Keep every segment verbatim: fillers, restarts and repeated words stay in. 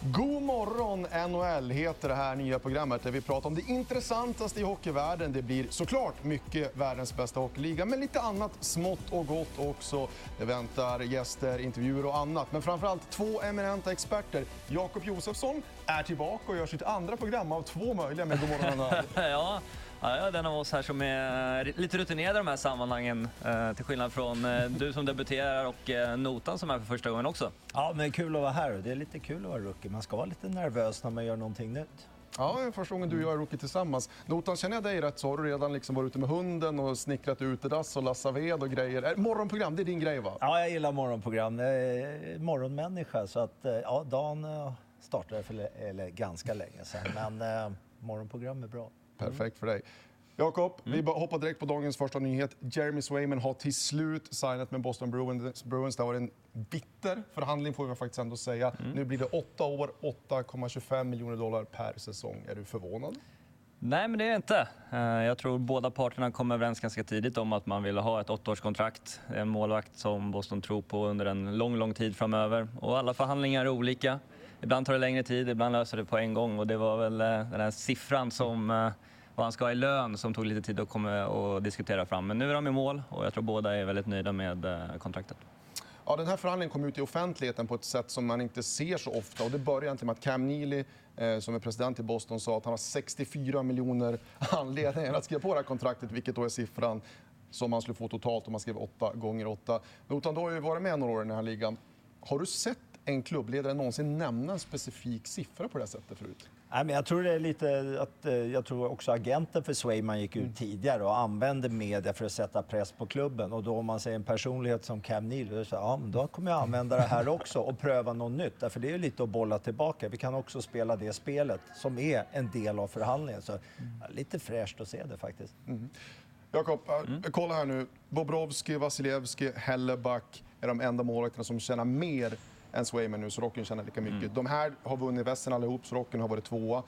God morgon N H L heter det här nya programmet där vi pratar om det intressantaste i hockeyvärlden. Det blir såklart mycket världens bästa hockeyliga, men lite annat smått och gott också. Det väntar gäster, intervjuer och annat. Men framförallt två eminenta experter. Jakob Josefsson är tillbaka och gör sitt andra program av två möjliga med God morgon N H L. Ja. Ja, jag är den av oss här som är lite rutinerad i de här sammanhangen, eh, till skillnad från eh, du som debuterar och eh, Notan som är för första gången också. Ja, men kul att vara här. Det är lite kul att vara rookie. Man ska vara lite nervös när man gör någonting nytt. Ja, första gången du och jag är rookie tillsammans. Notan, känner jag dig rätt så har du redan liksom varit ute med hunden och snickrat utedass och lassat ved och grejer. Är morgonprogram, det är din grej va? Ja, jag gillar morgonprogram. Jag är morgonmänniska så att ja, dagen startade för eller, ganska länge sedan. Men eh, morgonprogram är bra. Perfekt för dig. Jakob, mm. vi hoppar direkt på dagens första nyhet. Jeremy Swayman har till slut signat med Boston Bruins. Bruins. Det var en bitter förhandling får vi faktiskt ändå säga. Mm. Nu blir det åtta år, åtta komma tjugofem miljoner dollar per säsong. Är du förvånad? Nej, men det är jag inte. Jag tror båda parterna kom överens ganska tidigt om att man ville ha ett åttaårskontrakt. En målvakt som Boston tror på under en lång, lång tid framöver. Och alla förhandlingar är olika. Ibland tar det längre tid, ibland löser det på en gång. Och det var väl den här siffran som vad han ska ha i lön som tog lite tid att komma och diskutera fram. Men nu är de i mål och jag tror båda är väldigt nöjda med kontraktet. Ja, den här förhandlingen kom ut i offentligheten på ett sätt som man inte ser så ofta. Och det börjar egentligen med att Cam Neely, eh, som är president i Boston, sa att han har sextiofyra miljoner anledningar att skriva på det här kontraktet, vilket då är siffran som man skulle få totalt om man skrev åtta gånger åtta. Utan då har ju varit med några år i den här ligan. Har du sett en klubbledare någonsin nämna en specifik siffra på det här sättet förut? Nej, men jag tror det är lite att jag tror också agenten för Swayman gick ut mm. tidigare och använde media för att sätta press på klubben. Och då om man säger en personlighet som Cam Neely, så ja, men då kommer jag använda det här också och pröva något nytt. Därför det är ju lite att bolla tillbaka. Vi kan också spela det spelet som är en del av förhandlingen. Så ja, lite fräscht att se det faktiskt. Mm. Jakob, mm. kolla här nu. Bobrovski, Vasilevski, Helleback är de enda målvakterna som tjänar mer än Swayman nu, så Rocken tjänar lika mycket. Mm. De här har vunnit västen allihop, så Rocken har varit tvåa.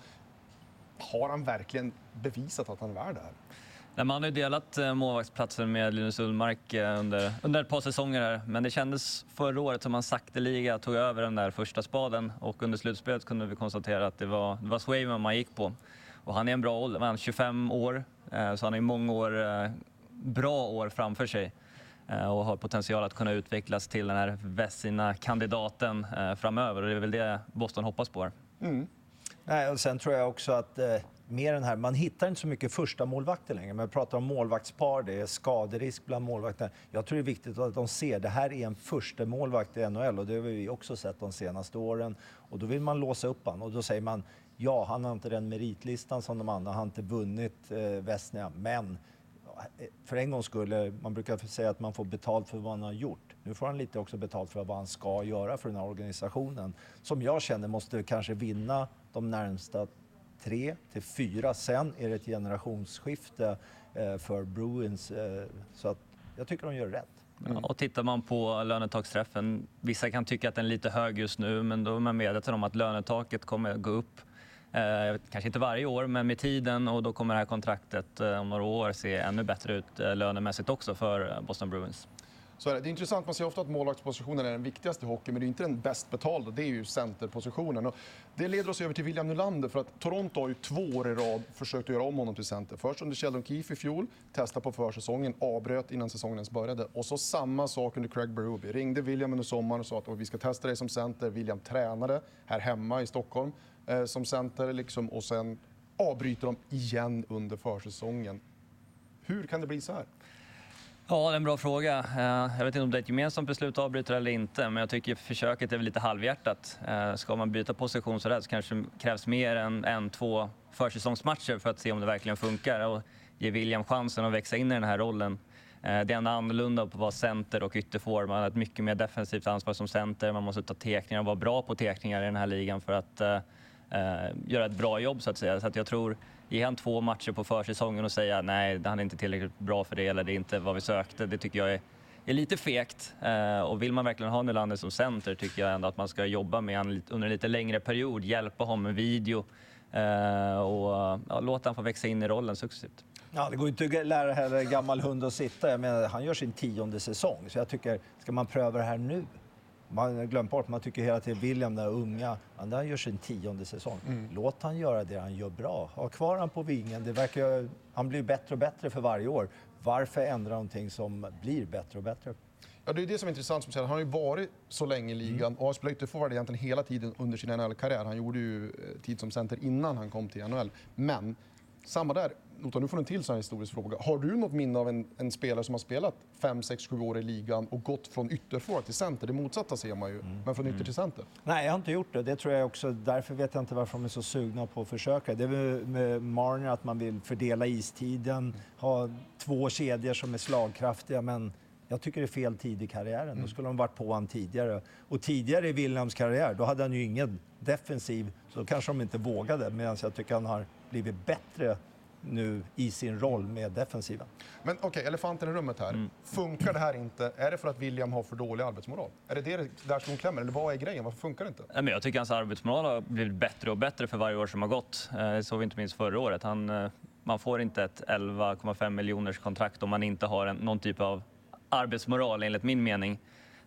Har han verkligen bevisat att han är värd det här? Nej, man har ju delat målvaktsplatsen med Linus Ullmark under, under ett par säsonger här. Men det kändes förra året som han sakteliga tog över den där första spaden. Och under slutspelet kunde vi konstatera att det var, det var Swayman man gick på. Och han är en bra ålder, han är tjugofem år. Så han har ju många år, bra år framför sig. Och har potential att kunna utvecklas till den här Vezina-kandidaten eh, framöver. Och det är väl det Boston hoppas på. Mm. Nej, och sen tror jag också att eh, mer den här, man hittar inte så mycket första målvakter längre. Men jag pratar om målvaktspar, det är skaderisk bland målvakterna. Jag tror det är viktigt att de ser, det här är en första målvakt i N H L. Och det har vi också sett de senaste åren. Och då vill man låsa upp han. Och då säger man, ja han har inte den meritlistan som de andra. Han har inte vunnit eh, Vezina, men för en gång skulle man brukar säga att man får betalt för vad man har gjort. Nu får han lite också betalt för vad han ska göra för den här organisationen. Som jag känner måste kanske vinna de närmsta tre till fyra. Sen är det ett generationsskifte för Bruins. Så att jag tycker de gör rätt. Mm. Ja, och tittar man på lönetaksträffen, vissa kan tycka att den är lite hög just nu, men då är man medveten om att lönetaket kommer gå upp. Eh, kanske inte varje år, men med tiden, och då kommer det här kontraktet eh, om några år se ännu bättre ut eh, lönemässigt också för Boston Bruins. Så är det. Det är intressant, man ser ofta att målvaktspositionen är den viktigaste i hockey, men det är inte den bäst betalda, det är ju centerpositionen. Och det leder oss över till William Nylander, för att Toronto har ju två år i rad försökt att göra om honom till center. Först under Sheldon Keefe i fjol, testade på försäsongen, avbröt innan säsongen ens började. Och så samma sak under Craig Berube. Ringde William under sommaren och sa att vi ska testa dig som center. William tränade här hemma i Stockholm eh, som center liksom, och sen avbryter de igen under försäsongen. Hur kan det bli så här? Ja, det är en bra fråga. Jag vet inte om det är ett gemensamt beslut att avbryta eller inte, men jag tycker försöket är väl lite halvhjärtat. Ska man byta position så där så kanske det krävs mer än en, två försäsongsmatcher för att se om det verkligen funkar och ge William chansen att växa in i den här rollen. Det är en annorlunda på att vara center och ytterform. Man har ett mycket mer defensivt ansvar som center. Man måste ta tekningar och vara bra på tekningar i den här ligan för att uh, göra ett bra jobb så att säga. Så att jag tror, ge han två matcher på försäsongen och säga nej, han är inte tillräckligt bra för det eller det är inte vad vi sökte. Det tycker jag är, är lite fekt. Uh, och vill man verkligen ha Nylander som center tycker jag ändå att man ska jobba med han under en lite längre period. Hjälpa honom med video uh, och uh, låta han få växa in i rollen successivt. Ja, det går inte att lära heller gammal hund att sitta. Jag menar, han gör sin tionde säsong. Så jag tycker, ska man pröva det här nu? Man har glömt bort, man tycker hela tiden William, den unga, han där gör sin tionde säsong. Mm. Låt han göra det han gör bra. Ha kvar han på vingen. Det verkar, han blir bättre och bättre för varje år. Varför ändra någonting som blir bättre och bättre? Ja, det är det som är intressant. Som säger. Han har ju varit så länge i ligan mm. och har spelat ytterforward egentligen hela tiden under sin N H L-karriär. Han gjorde ju tid som center innan han kom till N H L. Men samma där, Lotta, nu får du en till sån här historisk fråga. Har du något minne av en, en spelare som har spelat fem, sex, sju år i ligan och gått från ytterforward till center? Det motsatta ser man ju, mm. men från ytter till center. Nej, jag har inte gjort det. Det tror jag också. Därför vet jag inte varför de är så sugna på att försöka. Det är med, med Marner att man vill fördela istiden, mm. ha två kedjor som är slagkraftiga, men jag tycker det är fel tid i karriären. Mm. Då skulle de varit på han tidigare. Och tidigare i Williams karriär, då hade han ju ingen defensiv, så kanske de inte vågade, medan jag tycker han har blivit bättre nu i sin roll med defensiva. Men okej, okay, elefanten i rummet här. Mm. Funkar det här inte? Är det för att William har för dålig arbetsmoral? Är det det där som klämmer? Eller vad är grejen? Varför funkar det inte? Men jag tycker hans arbetsmoral har blivit bättre och bättre för varje år som har gått. Det såg vi inte minst förra året. Han, man får inte ett elva komma fem miljoners kontrakt om man inte har en, någon typ av arbetsmoral, enligt min mening.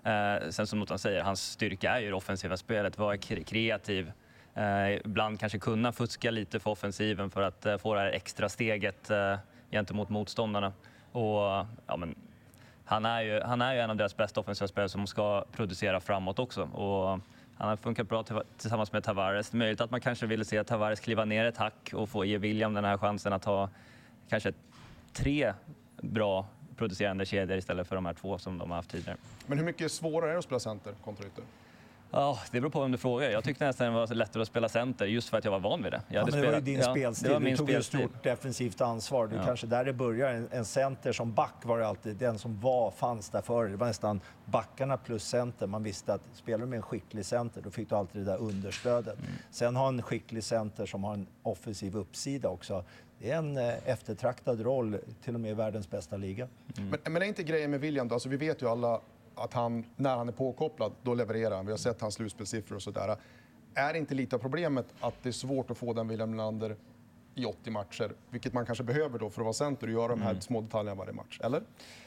Sen som Notan säger, hans styrka är ju det offensiva spelet. Vara kreativ. Eh, ibland kanske kunna fuska lite för offensiven för att eh, få det här extra steget eh, gentemot motståndarna. Och, ja, men, han, är ju, han är ju en av deras bästa offensiva spelare som ska producera framåt också. Och han har funkat bra till, tillsammans med Tavares. Det är möjligt att man kanske ville se Tavares kliva ner ett hack och få ge William den här chansen att ha kanske tre bra producerande kedjor istället för de här två som de har haft tidigare. Men hur mycket svårare är det att spela center kontra ytter? Ja, det beror på vem du frågar. Jag tyckte nästan det var lättare att spela center just för att jag var van vid det. Jag ja, hade men det spelat, var ju din ja, spelstil. Du tog ett stort defensivt ansvar. Du ja. kanske där det börjar. En, en center som back var det alltid den som var, fanns där före. Det var nästan backarna plus center. Man visste att spelar du med en skicklig center, då fick du alltid det där understödet. Mm. Sen har en skicklig center som har en offensiv uppsida också. Det är en eh, eftertraktad roll, till och med i världens bästa liga. Mm. Men, men är inte grejen med William då? Alltså, vi vet ju alla att han, när han är påkopplad, då levererar han. Vi har sett hans slutspelsiffror och sådär. Är inte lite av problemet att det är svårt att få den William Nylander i åttio matcher? Vilket man kanske behöver då för att vara center och göra de här mm. små detaljerna varje match, eller?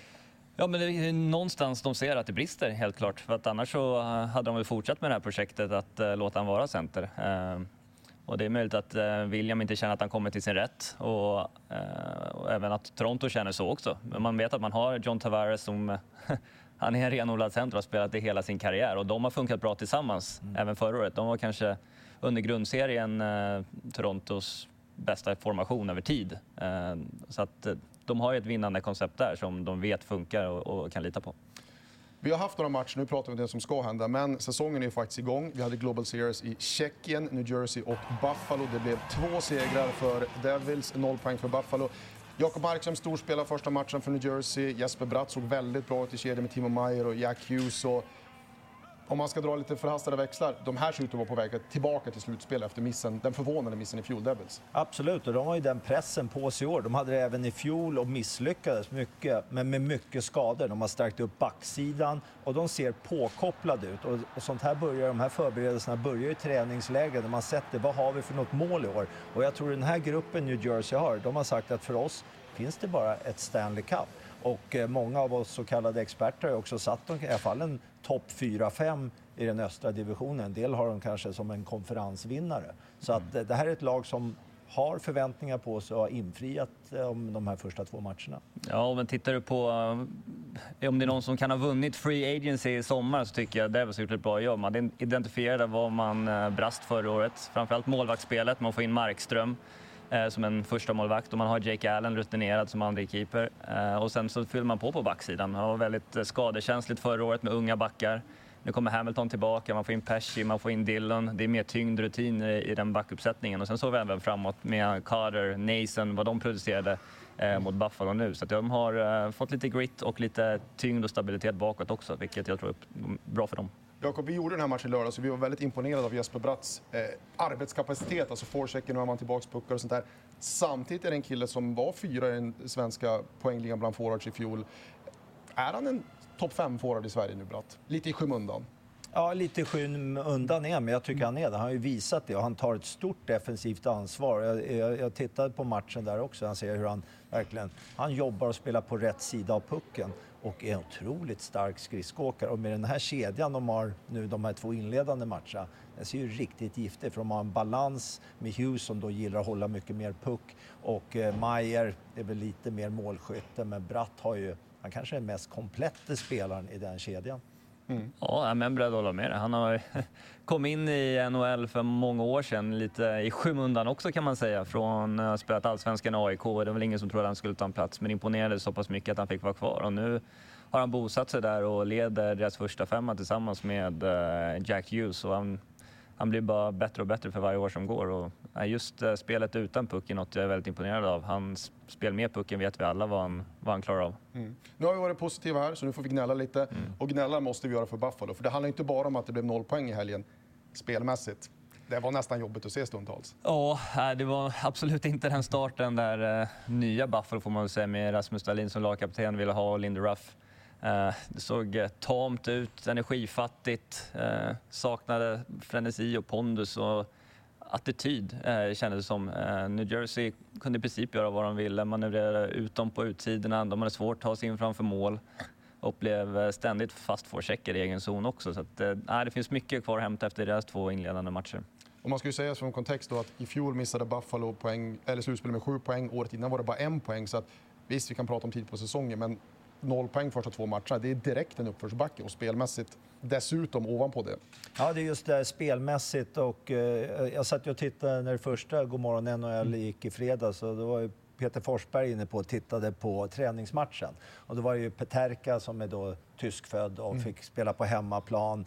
Ja, men det är någonstans de ser att det brister, helt klart. För att annars så hade de väl fortsatt med det här projektet att uh, låta han vara center. Uh, och det är möjligt att uh, William inte känner att han kommer till sin rätt. Och, uh, och även att Toronto känner så också. Men man vet att man har John Tavares som... Han är en renodlad center och har spelat det hela sin karriär. Och de har funkat bra tillsammans, mm. även förra året. De var kanske under grundserien eh, Torontos bästa formation över tid. Eh, så att eh, de har ju ett vinnande koncept där som de vet funkar och, och kan lita på. Vi har haft några matcher, nu pratar vi om det som ska hända, men säsongen är faktiskt igång. Vi hade Global Series i Tjeckien, New Jersey och Buffalo. Det blev två segrar för Devils, noll poäng för Buffalo. Jakob Markström storspelade första matchen för New Jersey. Jesper Bratt såg väldigt bra ut i kedjan med Timo Meier och Jack Hughes. Och om man ska dra lite förhastade växlar, de här ser ut att vara på väg tillbaka till slutspel efter missen, den förvånande missen i fjol, Devils. Absolut, och de har ju den pressen på sig i år. De hade det även i fjol och misslyckades mycket, men med mycket skador. De har stärkt upp backsidan och de ser påkopplade ut. Och, och sånt här börjar, de här förberedelserna börjar i träningsläger där man sätter vad har vi för något mål i år. Och jag tror den här gruppen New Jersey har, de har sagt att för oss finns det bara ett Stanley Cup. Och eh, många av oss så kallade experter har också satt dem i alla fall en topp fyra fem i den östra divisionen. En del har de kanske som en konferensvinnare. Så att eh, det här är ett lag som har förväntningar på sig och har infriat eh, om de här första två matcherna. Ja, men tittar du på eh, om det är någon som kan ha vunnit Free Agency i sommar, så tycker jag det har gjort ett bra jobb. Man identifierade vad man eh, brast förra året. Framförallt målvaktsspelet, man får in Markström som en första målvakt och man har Jake Allen rutinerad som andra keeper. Och sen så fyller man på på backsidan. Han var väldigt skadekänsligt förra året med unga backar. Nu kommer Hamilton tillbaka, man får in Pesci, man får in Dillon. Det är mer tyngd rutin i den backuppsättningen. Och sen såg vi även framåt med Carter, Nason, vad de producerade eh, mot Buffalo nu. Så att de har eh, fått lite grit och lite tyngd och stabilitet bakåt också, vilket jag tror är bra för dem. Jakob, vi gjorde den här matchen i lördag så vi var väldigt imponerade av Jesper Bratts eh, arbetskapacitet, alltså forechecken, nu har man tillbaka puckar och sånt där. Samtidigt är det en kille som var fyra i den svenska poängligan bland forwards i fjol. Är han en topp fem forward i Sverige nu, Bratt? Lite i skymundan. Ja, lite i skymundan är, men jag tycker han är det. Han har ju visat det och han tar ett stort defensivt ansvar. Jag, jag, jag tittade på matchen där också, han ser hur han verkligen, han jobbar och spelar på rätt sida av pucken. och är en otroligt stark skridskoåkare. Och med den här kedjan de har nu, de här två inledande matcherna, den ser ju riktigt giftig, för de har en balans med Hughes som då gillar att hålla mycket mer puck, och eh, Meier är väl lite mer målskytte, men Bratt har ju, han kanske är den mest kompletta spelaren i den kedjan. Mm. Ja, men beredd att hålla med det. Han har kommit in i N H L för många år sedan, lite i skymundan också kan man säga, från att ha spelat allsvenskan A I K. Det var väl ingen som trodde att han skulle ta en plats, men imponerade så pass mycket att han fick vara kvar. Och nu har han bosatt sig där och leder deras första femma tillsammans med Jack Hughes. Och han, han blir bara bättre och bättre för varje år som går. Och just spelet utan puck är något jag är väldigt imponerad av. Hans spel med pucken vet vi alla vad han, vad han klarar av. Mm. Nu har vi varit positiva här, så nu får vi gnälla lite. Mm. Och gnälla måste vi göra för Buffalo. För det handlar inte bara om att det blev noll poäng i helgen spelmässigt. Det var nästan jobbigt att se stundtals. Ja, det var absolut inte den starten där uh, nya Buffalo får man väl säga, med Rasmus Dahlin som lagkapten ville ha, och Lindy Ruff. Uh, det såg uh, tamt ut, energifattigt, uh, saknade frenesi och pondus och attityd, uh, kändes det som. Uh, New Jersey kunde i princip göra vad de ville, manövrera ut dem på utsidorna, de hade svårt att ta sig in framför mål och blev ständigt fast forechecker i egen zon också. Så att, uh, det finns mycket kvar att hämta efter deras två inledande matcher. Och man ska ju säga som kontext då att i fjol missade Buffalo poäng, eller slutspel med sju poäng, året innan var det bara en poäng, så att visst, vi kan prata om tid på säsongen, men noll poäng första två matcherna, det är direkt en uppförsbacke, och spelmässigt dessutom ovanpå det. Ja, det är just det spelmässigt, och eh, jag satt ju och tittade när det första Godmorgon N H L gick i fredags, och då var ju Peter Forsberg inne på och tittade på träningsmatchen. Och då var det ju Peterka som är då tyskfödd och mm. fick spela på hemmaplan.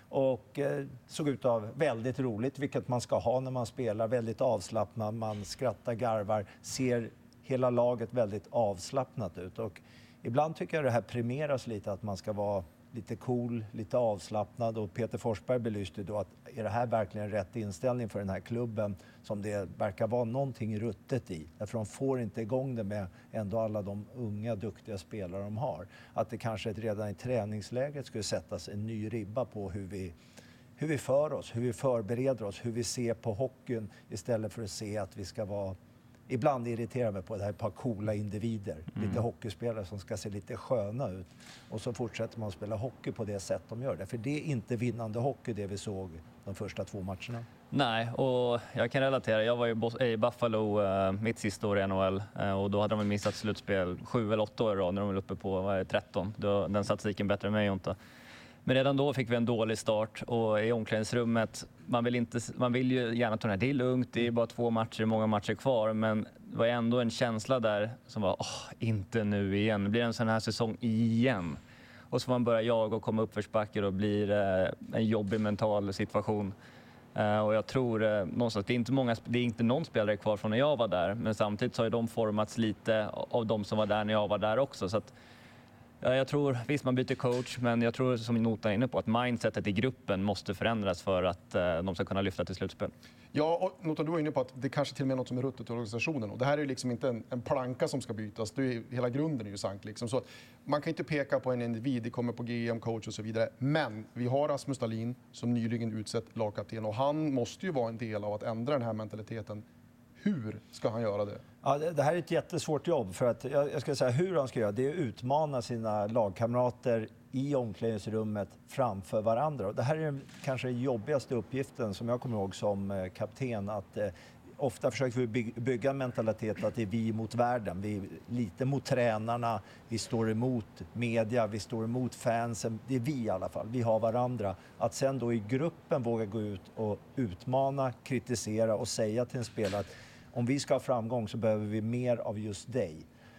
Och eh, såg ut av väldigt roligt, vilket man ska ha när man spelar. Väldigt avslappnad, man skrattar, garvar, ser hela laget väldigt avslappnat ut. Och ibland tycker jag det här premieras lite, att man ska vara lite cool, lite avslappnad. Och Peter Forsberg belyste då att är det här verkligen rätt inställning för den här klubben, som det verkar vara någonting ruttet i. Därför de får inte igång det med ändå alla de unga, duktiga spelare de har. Att det kanske redan i träningsläget skulle sättas en ny ribba på hur vi, hur vi för oss, hur vi förbereder oss, hur vi ser på hockeyn, istället för att se att vi ska vara... Ibland irriterar mig på det här ett par coola individer, mm. lite hockeyspelare som ska se lite sköna ut. Och så fortsätter man spela hockey på det sätt de gör det. För det är inte vinnande hockey det vi såg de första två matcherna. Nej, och jag kan relatera. Jag var ju i Buffalo uh, mitt sista år i N H L uh, och då hade de missat slutspel sju eller åtta år när de var uppe på vad är, tretton. Då, den statistiken bättre än mig, inte. Men redan då fick vi en dålig start, och i omklädningsrummet, man vill, inte, man vill ju gärna ta den här, det är lugnt, det är bara två matcher, många matcher kvar, men det var ändå en känsla där som var, åh, inte nu igen, det blir en sån här säsong igen. Och så får man börja jaga och komma upp för spacker, och blir eh, en jobbig mental situation. Uh, och jag tror uh, någonstans, det är, inte många, det är inte någon spelare kvar från när jag var där, men samtidigt har ju de formats lite av de som var där när jag var där också, så att ja, jag tror, visst man byter coach, men jag tror som Notan är inne på att mindsetet i gruppen måste förändras för att uh, de ska kunna lyfta till slutspel. Ja, och Notan, du var inne på att det kanske till och med är något som är ruttet i organisationen. Och det här är ju liksom inte en, en planka som ska bytas, det är, hela grunden är ju sank. Liksom. Så att man kan inte peka på en individ, det kommer på G M, coach och så vidare. Men vi har Rasmus Dahlin som nyligen utsett lagkapten, och han måste ju vara en del av att ändra den här mentaliteten. Hur ska han göra det? Ja, det här är ett jättesvårt jobb, för att jag, jag ska säga hur han ska göra. Det är att utmana sina lagkamrater i omklädningsrummet framför varandra. Och det här är den kanske jobbigaste uppgiften som jag kommer ihåg som eh, kapten. Att, eh, ofta försöker vi by- bygga en mentalitet att det är vi mot världen. Vi är lite mot tränarna, vi står emot media, vi står emot fansen. Det är vi i alla fall, vi har varandra. Att sen då i gruppen våga gå ut och utmana, kritisera och säga till en spelare att om vi ska ha framgång så behöver vi mer av just dig.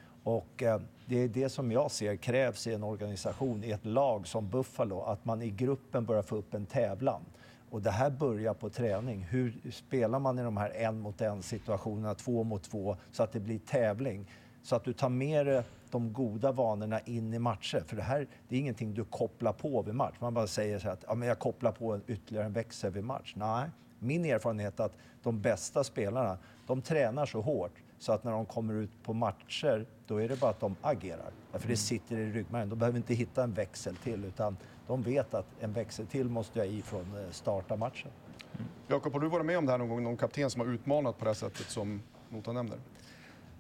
Och eh, det är det som jag ser krävs i en organisation, i ett lag som Buffalo, att man i gruppen börjar få upp en tävlan. Och det här börjar på träning. Hur spelar man i de här en mot en situationerna, två mot två, så att det blir tävling? Så att du tar med de goda vanorna in i matcher. För det här, det är ingenting du kopplar på vid match. Man bara säger så att ja, men jag kopplar på en, ytterligare en växel vid match. Nej, min erfarenhet är att de bästa spelarna, de tränar så hårt så att när de kommer ut på matcher, då är det bara att de agerar. För det sitter i ryggmärgen. De behöver inte hitta en växel till, utan de vet att en växel till måste jag i från starta matchen. Mm. Jakob, har du varit med om det här någon gång? Någon kapten som har utmanat på det här sättet som Notan nämner?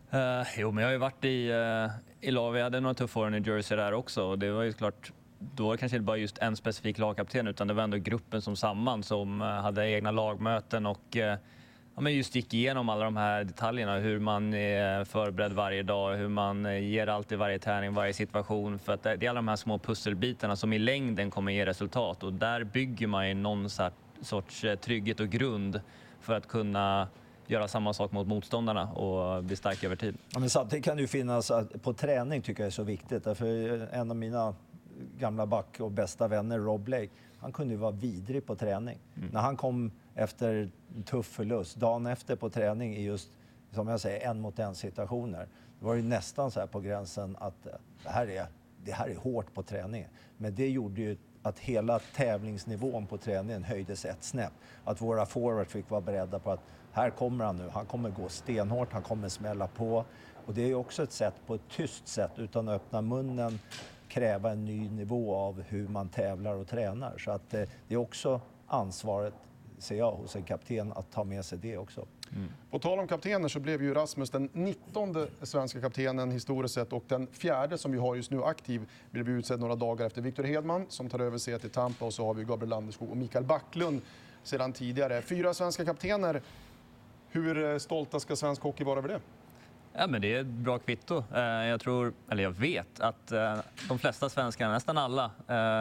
Uh, jo, men jag har ju varit i, uh, i lag. Vi hade några tuffa år i New Jersey där också. Och det var ju klart, då var det kanske inte bara just en specifik lagkapten, utan det var ändå gruppen som samman som uh, hade egna lagmöten och uh, ja, men just gick igenom alla de här detaljerna. Hur man är förberedd varje dag, hur man uh, ger allt i varje träning, varje situation. För att det är alla de här små pusselbitarna som i längden kommer ge resultat. Och där bygger man ju någon sorts uh, trygghet och grund för att kunna göra samma sak mot motståndarna och bli stark över tid. Ja, men samtidigt kan det ju finnas, att på träning tycker jag är så viktigt. Därför en av mina gamla back och bästa vänner, Rob Blake, han kunde ju vara vidrig på träning. Mm. När han kom efter en tuff förlust, dagen efter på träning i just, som jag säger, en mot en situationer. Det var ju nästan så här på gränsen att det här är, det här är hårt på träningen. Men det gjorde ju att hela tävlingsnivån på träningen höjdes ett snäpp. Att våra forwards fick vara beredda på att här kommer han nu, han kommer gå stenhårt, han kommer smälla på. Och det är också ett sätt, på ett tyst sätt, utan att öppna munnen, kräva en ny nivå av hur man tävlar och tränar. Så att eh, det är också ansvaret, ser jag, hos en kapten att ta med sig det också. Mm. På tal om kaptener så blev ju Rasmus den nittonde svenska kaptenen historiskt sett, och den fjärde som vi har just nu aktiv blev utsedd några dagar efter Victor Hedman som tar över sig till Tampa, och så har vi Gabriel Landeskog och Mikael Backlund sedan tidigare. Fyra svenska kaptener. Hur stolta ska svensk hockey vara över det? Ja, men det är ett bra kvitto. Jag tror, eller jag vet, att de flesta svenskar, nästan alla,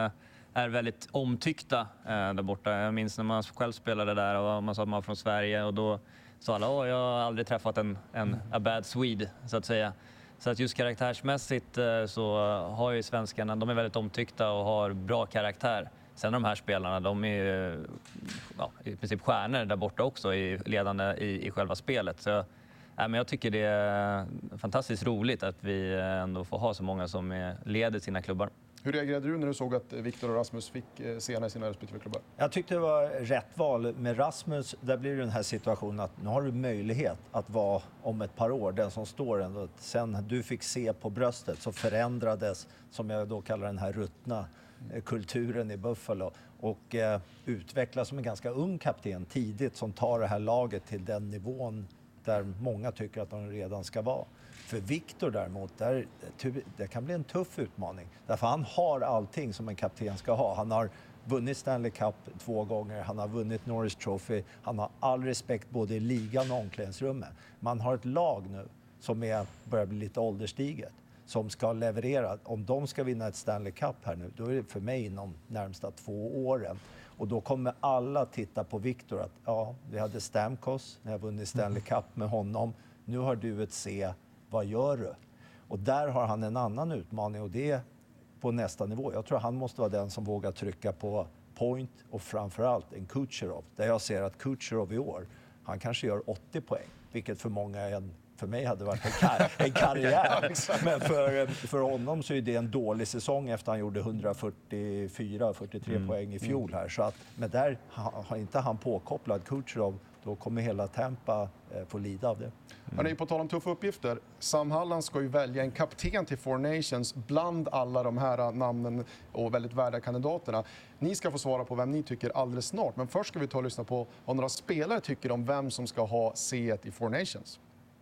är väldigt omtyckta där borta. Jag minns när man själv spelade där och man sa att man var från Sverige, och då sa alla, åh, jag har aldrig träffat en, en a bad Swede, så att säga. Så att just karaktärsmässigt så har ju svenskarna, de är väldigt omtyckta och har bra karaktär. Sen de här spelarna, de är ja, i princip stjärnor där borta också, i ledande i, i själva spelet. Så, ja, men jag tycker det är fantastiskt roligt att vi ändå får ha så många som leder sina klubbar. Hur reagerade du när du såg att Victor och Rasmus fick sena i sina respektive klubbar? Jag tyckte det var rätt val. Med Rasmus, där blir det den här situationen att nu har du möjlighet att vara om ett par år den som står ändå. Sen du fick se på bröstet så förändrades, som jag då kallar den här ruttna kulturen i Buffalo, och eh, utvecklas som en ganska ung kapten tidigt som tar det här laget till den nivån där många tycker att de redan ska vara. För Victor däremot, där, det kan bli en tuff utmaning. Därför han har allting som en kapten ska ha. Han har vunnit Stanley Cup två gånger, han har vunnit Norris Trophy, han har all respekt både i ligan och omklädningsrummet. Man har ett lag nu som är, börjar bli lite ålderstiget, som ska leverera. Om de ska vinna ett Stanley Cup här nu, då är det för mig inom närmsta två åren. Och då kommer alla titta på Victor att ja, vi hade Stamkos när jag vunnit Stanley Cup med honom. Nu har du ett C, vad gör du? Och där har han en annan utmaning, och det är på nästa nivå. Jag tror han måste vara den som vågar trycka på point, och framförallt en Kucherov. Där jag ser att Kucherov i år, han kanske gör åttio poäng, vilket för många är en för mig hade varit en, kar- en karriär. Men för, för honom så är det en dålig säsong efter han gjorde hundrafyrtiofyra fyrtiotre mm. poäng i fjol här. Så att, men där har inte han påkopplad Kucherov, då kommer hela Tampa eh, få lida av det. Mm. Hörrni, på tal om tuffa uppgifter, Sam Halland ska ju välja en kapten till Four Nations bland alla de här namnen och väldigt värda kandidaterna. Ni ska få svara på vem ni tycker alldeles snart, men först ska vi ta och lyssna på vad några spelare tycker om vem som ska ha C ett i Four Nations.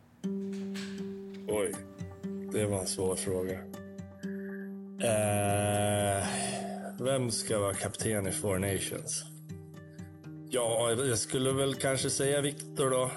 Oj, det var en svår fråga. Eh, vem ska vara kapten i Four Nations? Ja, jag skulle väl kanske säga Victor då.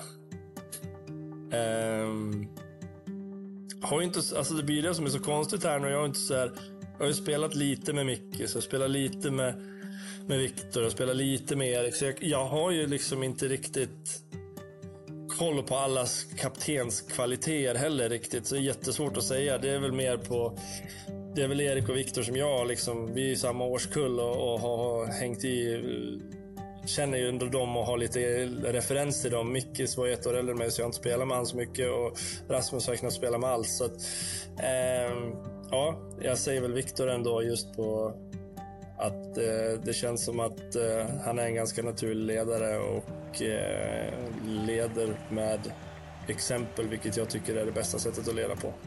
Eh, har inte, alltså det blir det som är så konstigt här nu. Jag har inte så här, jag har ju spelat lite med Micke, så jag spelar lite med, med Victor och spelar lite med Erik. Så jag, jag har ju liksom inte riktigt koll på allas kaptens kvaliteter heller riktigt, så det är jättesvårt att säga. Det är väl mer på, det är väl Erik och Victor som jag liksom, vi är i samma årskull och, och har hängt i, känner ju ändå dem och har lite referens till dem. Mickis var ett år äldre med, så jag har inte spelat med han så mycket, och Rasmus har knappt spelat med alls, så att eh, ja, jag säger väl Victor ändå, just på att eh, det känns som att eh, han är en ganska naturlig ledare och eh, leder med exempel, vilket jag tycker är det bästa sättet att leda på.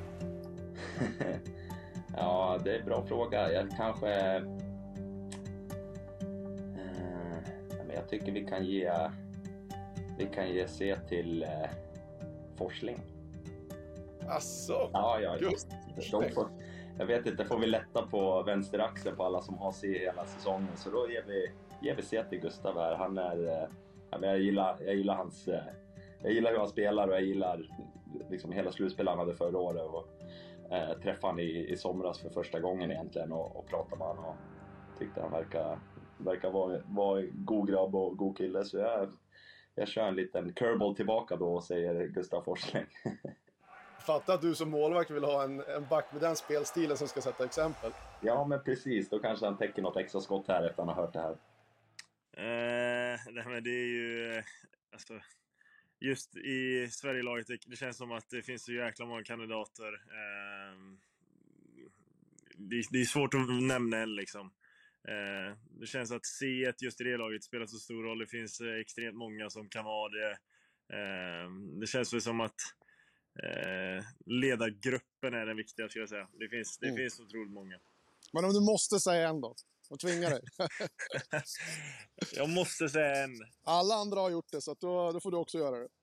Ja, det är en bra fråga. Jag kanske... Eh, men jag tycker vi kan ge... Vi kan ge se till eh, Forsling. Asså, Ja, ja, ja. just De får, jag vet inte, får vi lätta på vänsteraxeln på alla som har C hela säsongen. Så då ger vi, ger vi C till Gustav här. Han är, eh, ja, men jag, gillar, jag gillar hans... Eh, jag gillar hur han spelar och jag gillar liksom hela slutspelet han hade förra året. Och, eh, träffade han i, i somras för första gången egentligen och, och pratade med honom. Och tyckte han verkar, verkar vara, vara en god grabb och god kille. Så jag, jag kör en liten curveball tillbaka då och säger Gustav Forsling. Fatta att du som målvakt vill ha en, en back med den spelstilen som ska sätta exempel. Ja, men precis. Då kanske han täcker något extra skott här efter att han har hört det här. Eh, nej, men det är ju... Alltså, just i Sverigelaget, det, det känns som att det finns så jäkla många kandidater. Eh, det, det är svårt att nämna en liksom. Eh, det känns att C ett just i det laget spelar så stor roll. Det finns eh, extremt många som kan vara det. Eh, det känns väl som att Eh, ledargruppen är den viktiga, ska jag säga. Det finns, det mm. finns otroligt många. Men om du måste säga en då? Och tvinga dig. Jag måste säga en. Alla andra har gjort det, så att då, då får du också göra det.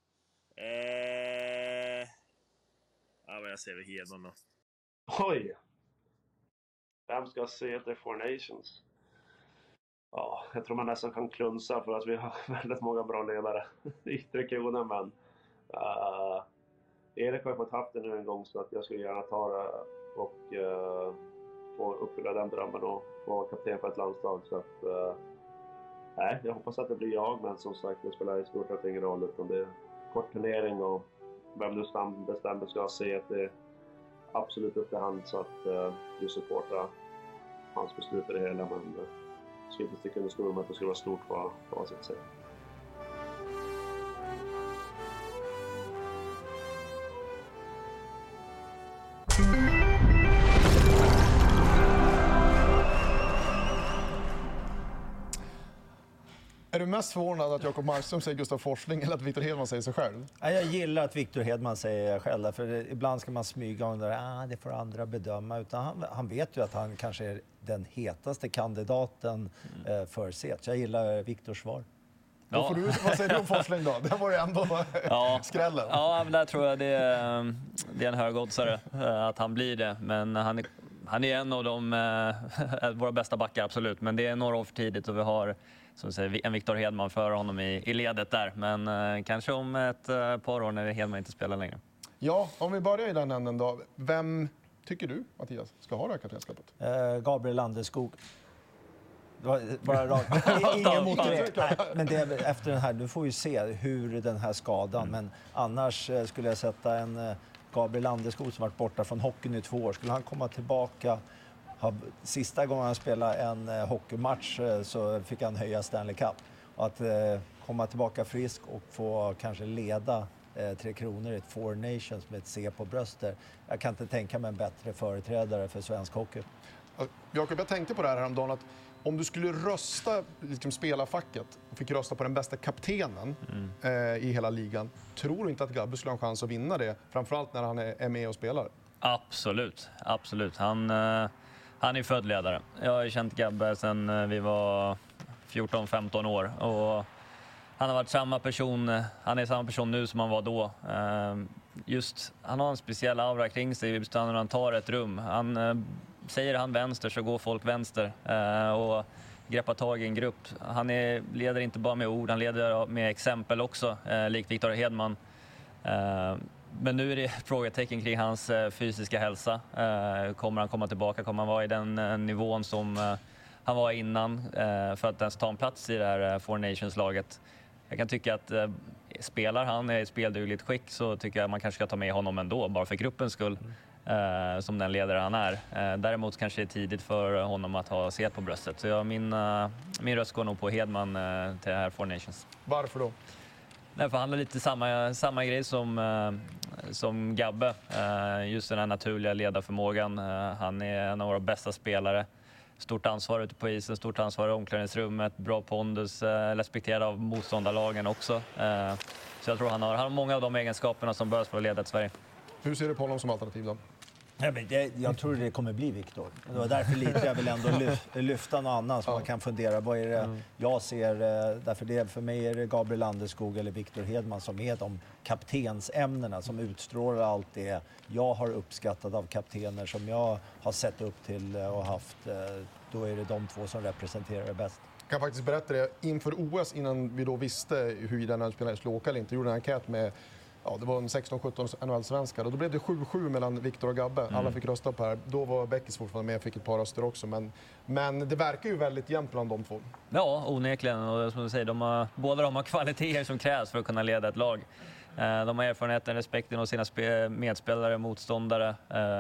Eh... Ja, men jag säger väl Hedman då. Oj! Vem ska se The Four Nations? Ja, jag tror man nästan kan klunsa för att vi har väldigt många bra ledare i yttre kronan, men uh, Erik har ju fått haft det nu en gång, så att jag skulle gärna ta det och uh, få uppfylla den drömmen och få vara kapten för ett landslag. Så att, uh, nej, jag hoppas att det blir jag, men som sagt, det spelar i stort sett ingen roll, utan det är kort turnering och vem du bestämmer ska se att det är absolut upp till hand, så att uh, du supportar hans beslut i det hela, men uh, jag ska inte sticka under stol med att det ska vara stort för vad jag säga. Är du mest förvånad att Jakob Markström säger Gustav Forsling eller att Victor Hedman säger sig själv? Jag gillar att Victor Hedman säger själv, för ibland ska man smyga och undra, ah, det får andra bedöma. Utan han, han vet ju att han kanske är den hetaste kandidaten mm. eh, för C. Jag gillar Victors svar. Ja. Då får du, vad säger du om Forsling då? Det var ju ändå ja. skrällen. Ja, men där tror jag det är, det är en högoddsare att han blir det. Men han är, han är en av de, eh, våra bästa backar, absolut. Men det är några år för tidigt och vi har som säger, en Victor Hedman för honom i, i ledet där. Men eh, kanske om ett eh, par år när Hedman inte spelar längre. Ja, om vi börjar i den änden då. Vem tycker du, Mattias, ska ha det här kaptenskapet? Eh, Gabriel Landeskog. Bara rakt. Ingen motivering. Nej, men det är efter den här, du får ju se hur den här skadan. Mm. Men annars eh, skulle jag sätta en eh, Gabriel Landeskog som varit borta från hockeyn i två år. Skulle han komma tillbaka... Sista gången han spelade en eh, hockeymatch eh, så fick han höja Stanley Cup. Och att eh, komma tillbaka frisk och få kanske leda eh, Tre Kronor i ett Four Nations med ett C på bröster. Jag kan inte tänka mig en bättre företrädare för svensk hockey. Jakob, jag tänkte på det här häromdagen att om du skulle rösta liksom spelarfacket och fick rösta på den bästa kaptenen mm. eh, i hela ligan, tror du inte att Gabbe skulle ha en chans att vinna det? Framförallt när han är, är med och spelar. Absolut, absolut. Han... Eh... Han är född ledare. Jag har känt Gabbe sedan vi var fjorton femton år. Och han har varit samma person. Han är samma person nu som han var då. Just, han har en speciell aura kring sig just när han tar ett rum. Han, säger han vänster så går folk vänster. Och greppar tag i en grupp. Han är, leder inte bara med ord, han leder med exempel också. Likt Victor Hedman. Men nu är det frågetecken kring hans fysiska hälsa. Kommer han komma tillbaka? Kommer han vara i den nivån som han var innan för att ens ta en plats i det här Four Nations-laget? Jag kan tycka att spelar han i speldugligt skick så tycker jag att man kanske ska ta med honom ändå, bara för gruppens skull, som den ledare han är. Däremot kanske det är tidigt för honom att ha set på bröstet. Så jag, min, min röst går nog på Hedman till det här Four Nations. Varför då? Nej, för han är lite samma, samma grej som, eh, som Gabbe. Eh, just den här naturliga ledarförmågan. Eh, han är en av våra bästa spelare. Stort ansvar ute på isen, stort ansvar i omklädningsrummet. Bra pondus, eh, respekterad av motståndarlagen också. Eh, så jag tror han har, han har många av de egenskaperna som behövs för att leda ett Sverige. Hur ser du på honom som alternativ då? Ja, men det, jag tror det kommer bli Viktor. Det var därför lite jag vill ändå lyf, lyfta någon annan så ja. man kan fundera. Vad är det mm. jag ser? Därför det, för mig är det Gabriel Landeskog eller Viktor Hedman som är de kaptensämnena som utstrålar allt det jag har uppskattat av kaptener som jag har sett upp till och haft. Då är det de två som representerar det bäst. Jag kan faktiskt berätta det. Inför O S, innan vi då visste hur den här spelaren skulle åka eller inte, gjorde en enkät med ja, det var en sexton sjutton N H L-svenskar och då blev det sju sju mellan Viktor och Gabbe. Mm. Alla fick rösta på här. Då var Beckis fortfarande med och fick ett par röster också. Men, men det verkar ju väldigt jämnt bland de två. Ja, onekligen. Och som du säger, de har, båda de har kvaliteter som krävs för att kunna leda ett lag. De har erfarenheten, respekten av sina medspelare, motståndare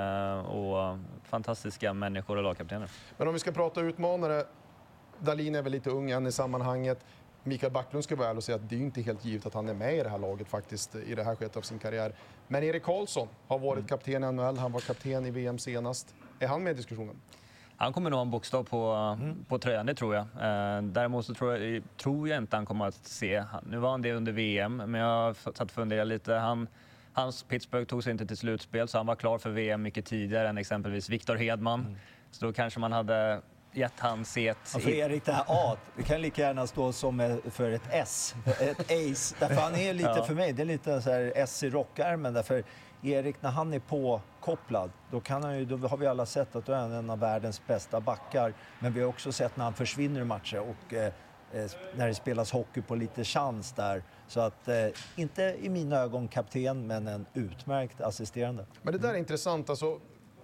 och fantastiska människor och lagkaptener. Men om vi ska prata utmanare, Dahlin är väl lite ung än i sammanhanget. Mikael Backlund ska vara ärlig och säga att det är inte helt givet att han är med i det här laget faktiskt i det här skedet av sin karriär. Men Erik Karlsson har varit kapten i N H L, han var kapten i V M senast. Är han med i diskussionen? Han kommer nog ha en bokstav på, mm. på tröjan, det tror jag. Eh, däremot så tror jag, tror jag inte han kommer att se. Nu var han det under V M, men jag har satt och funderat lite. Han, hans Pittsburgh tog sig inte till slutspel, så han var klar för V M mycket tidigare än exempelvis Viktor Hedman. Mm. Så då kanske man hade gett han set. Ja, för Erik, det här A, det kan lika gärna stå som för ett S, ett ace. Därför han är lite, ja. för mig, det är lite så här S i rockärmen. Därför Erik, när han är påkopplad, då, kan han ju, då har vi alla sett att han är en av världens bästa backar. Men vi har också sett när han försvinner i matcher och eh, när det spelas hockey på lite chans där. Så att, eh, inte i mina ögon kapten, men en utmärkt assisterande. Men det där är intressant, alltså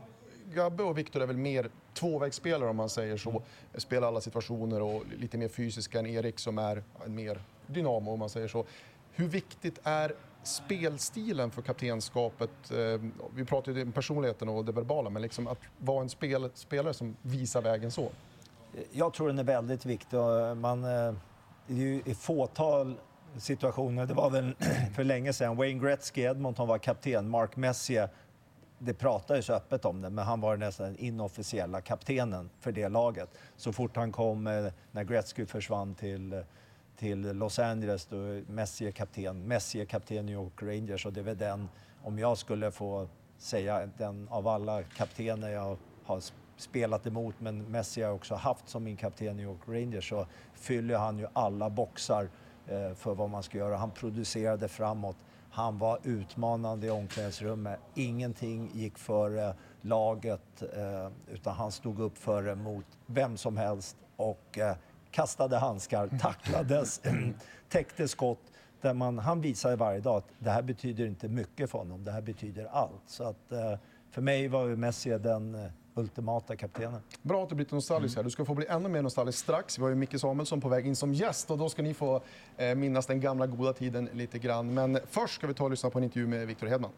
Gabbe och Viktor är väl mer tvåvägsspelare om man säger så. Spelar alla situationer och lite mer fysiska än Erik som är en mer dynamo om man säger så. Hur viktigt är spelstilen för kaptenskapet? Vi pratar ju om personligheten och det verbala, men liksom att vara en spel, spelare som visar vägen så. Jag tror den är väldigt viktig. Man, det är ju i fåtal situationer, det var väl för länge sedan, Wayne Gretzky, Edmonton var kapten, Mark Messier, det pratades öppet om det, men han var nästan den inofficiella kaptenen för det laget. Så fort han kom, när Gretzky försvann till, till Los Angeles, då Messi är kapten. Messi är kapten i New York Rangers, och det är väl den, om jag skulle få säga, den av alla kaptener jag har spelat emot, men Messi har också haft som min kapten i New York Rangers, så fyller han ju alla boxar eh, för vad man ska göra. Han producerade framåt. Han var utmanande i omklädningsrummet. Ingenting gick för laget, eh, utan han stod upp för mot vem som helst och eh, kastade handskar, tacklades, täckte skott. Där man, han visade varje dag att det här betyder inte mycket för honom, det här betyder allt. Så att, eh, för mig var ju Messi den eh, ultimata kaptenen. Bra att du blivit nostalgisk här. Du ska få bli ännu mer nostalgisk strax. Vi har ju Micke Samuelsson på väg in som gäst och då ska ni få eh, minnas den gamla goda tiden lite grann. Men först ska vi ta och lyssna på en intervju med Viktor Hedman.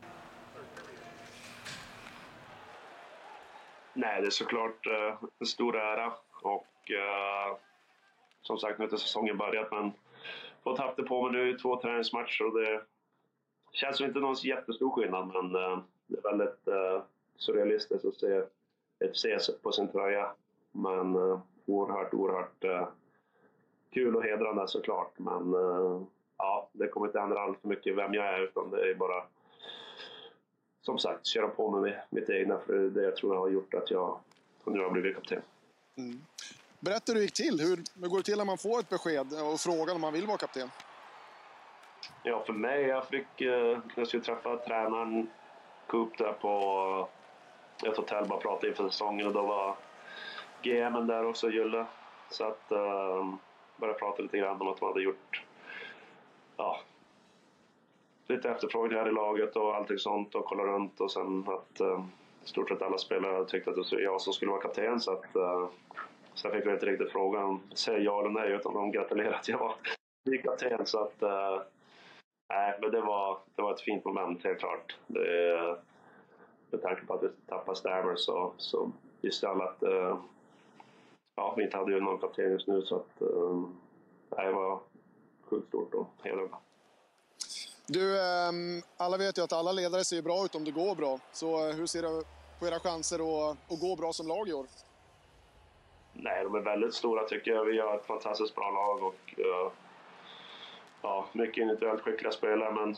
Nej, det är såklart eh, en stor ära och eh, som sagt, nu har säsongen börjat, men fått haft det på mig nu i två träningsmatcher och det känns som inte någon jättestor skillnad, men eh, det är väldigt eh, surrealistiskt att se ett C på sin tröja. Men uh, oerhört, oerhört uh, kul och hedrande såklart. Men uh, ja, det kommer inte ändra allt för mycket vem jag är, utan det är bara, som sagt, köra på med mitt egna, för det är det jag tror jag har gjort att jag nu har blivit kapten. Mm. Berätta hur det gick till. Hur, hur går det till när man får ett besked och frågan om man vill vara kapten? Ja, för mig, jag fick, uh, jag skulle träffa tränaren Coop där på ett hotell, bara prata inför säsongen, och då var G M där också, Julle. Så att uh, började prata lite grann om att man hade gjort ja, lite efterfrågan här i laget och allting sånt, och kolla runt, och sen att uh, stort sett alla spelare tyckte att det var jag som skulle vara kapten, så att uh, sen fick vi inte riktigt frågan säga ja eller nej, utan de gratulerade att jag var kapten, så att uh, nej, men det var, det var ett fint moment, helt klart. Det, med tanke på att vi tappade Stammer så, så visste alla att uh, ja, vi inte hade ju någon kapten just nu, så att uh, det var sjukt stort och hedrande. Du, um, alla vet ju att alla ledare ser bra ut om det går bra. Så uh, hur ser du på era chanser att, att gå bra som lag i år? Nej, de är väldigt stora tycker jag. Vi har ett fantastiskt bra lag och uh, ja, mycket individuellt skickliga spelare, men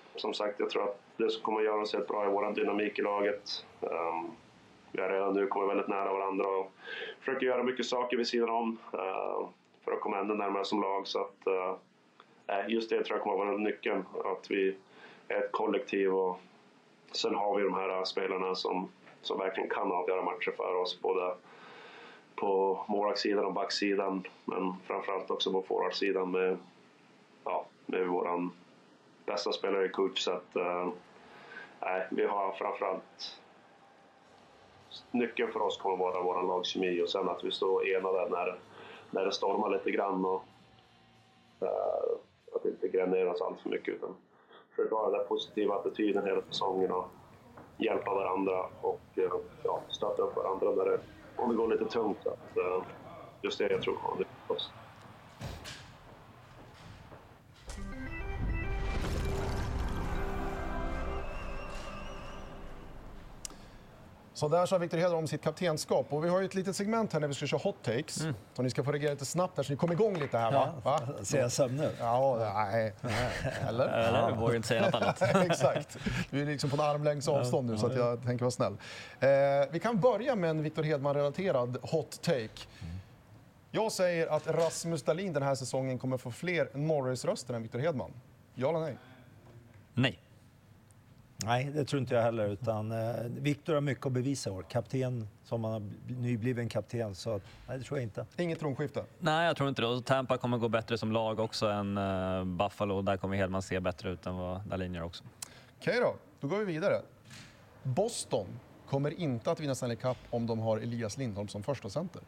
som sagt, jag tror att det som kommer att göra oss helt bra i vår dynamik i laget. Um, vi har redan nu kommit väldigt nära varandra och försöker göra mycket saker vid sidan om uh, för att komma ännu närmare som lag. Så att, uh, just det tror jag kommer att vara nyckeln, att vi är ett kollektiv och sen har vi de här spelarna som, som verkligen kan avgöra matcher för oss, både på målvaktssidan och backsidan, men framförallt också på forwardsidan med, ja, med våran bästa spelare i coach. Så att, äh, vi har framförallt nyckeln för oss kommer att vara vår lagkemi och sen att vi står enade när, när det stormar lite grann och äh, att inte gräna oss allt för mycket utan försöka ha den där positiva attityden hela säsongen och hjälpa varandra och ja, stötta upp varandra när det, om det går lite tungt. Att, uh, just det jag tror kommer det för oss. Så där sa Victor Hedman om sitt kaptenskap. Och vi har ju ett litet segment här när vi ska köra hot takes. Mm. Så ni ska få reagera lite snabbt här så ni kommer igång lite här, va? Ja, va? ser jag sömn nu? Ja, nej. Eller? Eller, jag vågar inte säga något annat. Exakt. Vi är liksom på en armlängds avstånd nu så att jag tänker vara snäll. Eh, vi kan börja med en Victor Hedman-relaterad hot take. Jag säger att Rasmus Dahlin den här säsongen kommer få fler Norris-röster än Victor Hedman. Ja eller nej? Nej. Nej, det tror inte jag heller. Utan, eh, Victor har mycket att bevisa i år. Kapten, som han har nybliven kapten. Så att, nej, det tror jag inte. Inget tronskifte? Nej, jag tror inte det. Och Tampa kommer gå bättre som lag också än uh, Buffalo. Där kommer Hedman se bättre ut än vad Dahlin gör också. Okej då, då går vi vidare. Boston kommer inte att vinna Stanley Cup om de har Elias Lindholm som första center.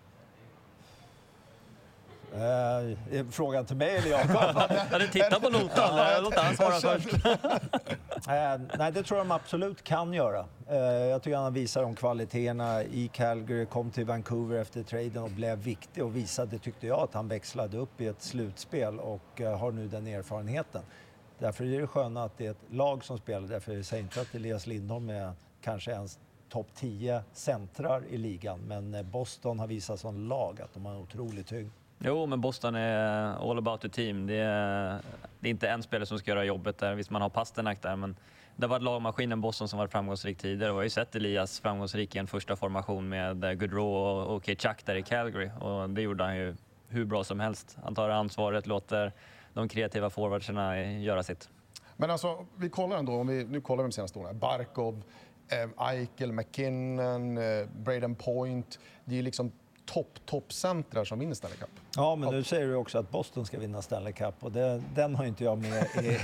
Eh, frågan till mig eller Jakob? Ja, du tittar på notan. Låt han svara först. eh, nej, det tror jag de absolut kan göra. Eh, jag tycker han visar de kvaliteterna i Calgary, kom till Vancouver efter traden och blev viktig och visade, tyckte jag, att han växlade upp i ett slutspel och eh, har nu den erfarenheten. Därför är det sköna att det är ett lag som spelar. Därför jag säger inte att Elias Lindholm är kanske ens topp tio centrar i ligan. Men Boston har visat som lag att de har en otrolig tyngd. Jo, men Boston är all about the team. Det är, det är inte en spelare som ska göra jobbet där. Visst, man har Pasternak där, men det var lagmaskinen Boston som var framgångsrik tidigare. Vi har ju sett Elias framgångsrik i en första formation med Gaudreau och, och Tkachuk där i Calgary. Och det gjorde han ju hur bra som helst. Han tar ansvaret, låter de kreativa forwardsarna göra sitt. Men alltså, vi kollar ändå, om vi, nu kollar vi de senaste åren. Barkov, eh, Eichel, McKinnon, eh, Braden Point. Det är liksom topp, toppcentrar som vinner Stanley Cup. Ja, men nu säger du också att Boston ska vinna Stanley Cup och det, den har inte jag med i,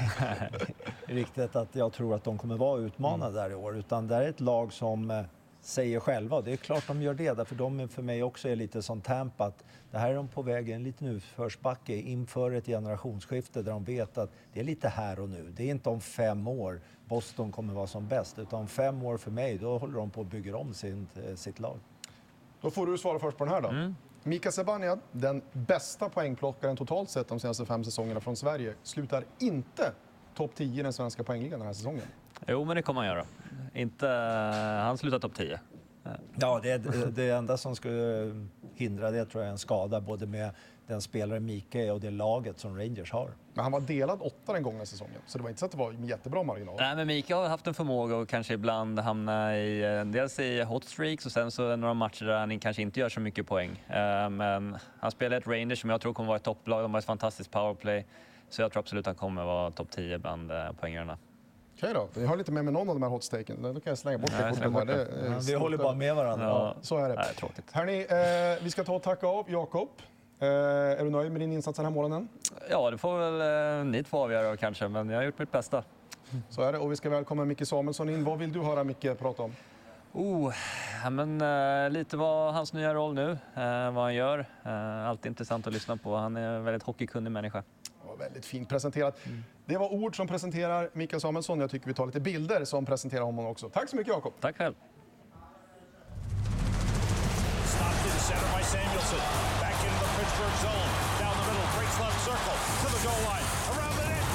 riktigt att jag tror att de kommer vara utmanade där i år. Utan det är ett lag som eh, säger själva, och det är klart de gör det, därför de för mig också är lite som Tampa, att det här är de på väg en liten utförsbacke inför ett generationsskifte där de vet att det är lite här och nu. Det är inte om fem år Boston kommer vara som bäst, utan om fem år för mig, då håller de på att bygga om sin, sitt lag. Då får du svara först på den här då. Mm. Mika Zibanejad, den bästa poängplockaren totalt sett de senaste fem säsongerna från Sverige, slutar inte topp tio i den svenska poängligan den här säsongen. Jo, men det kommer han göra. Inte, han slutar topp tio. Ja, det, det enda som skulle hindra det tror jag är en skada, både med den spelare Mika är och det laget som Rangers har. Men han var delad åtta den gångna säsongen, så det var inte så att det var en jättebra marginal. Nej, men Mika har haft en förmåga att kanske ibland hamna i, dels i hot streaks och sen så några matcher där han kanske inte gör så mycket poäng. Men han spelar ett Rangers som jag tror kommer vara ett topplag, de har ett fantastiskt powerplay, så jag tror absolut att han kommer vara topp tio bland poängarna. Okej då, vi har lite med med någon av de här hotstaken. Då kan jag slänga bort det kortet. Det, det, ja, vi håller bara med varandra. Ja, så är det. Nej, tråkigt. Hörrni, eh, vi ska ta och tacka av Jakob. Eh, är du nöjd med din insats den här morgonen? Ja, det får väl eh, ni två avgöra kanske, men jag har gjort mitt bästa. Så är det, och vi ska välkomna Micke Samuelsson in. Vad vill du höra Micke prata om? Oh, ja, men, eh, lite vad hans nya roll nu, eh, vad han gör. Eh, alltid intressant att lyssna på. Han är en väldigt hockeykunnig människa. Väldigt fint presenterat. Mm. Det var ord som presenterar Mikael Samuelsson. Jag tycker vi tar lite bilder som presenterar honom också. Tack så mycket Jakob. Tack själv. Stopped in center by Samuelsson. Back into the Pittsburgh zone. Down the middle, breaks left circle to the goal line. Around the net.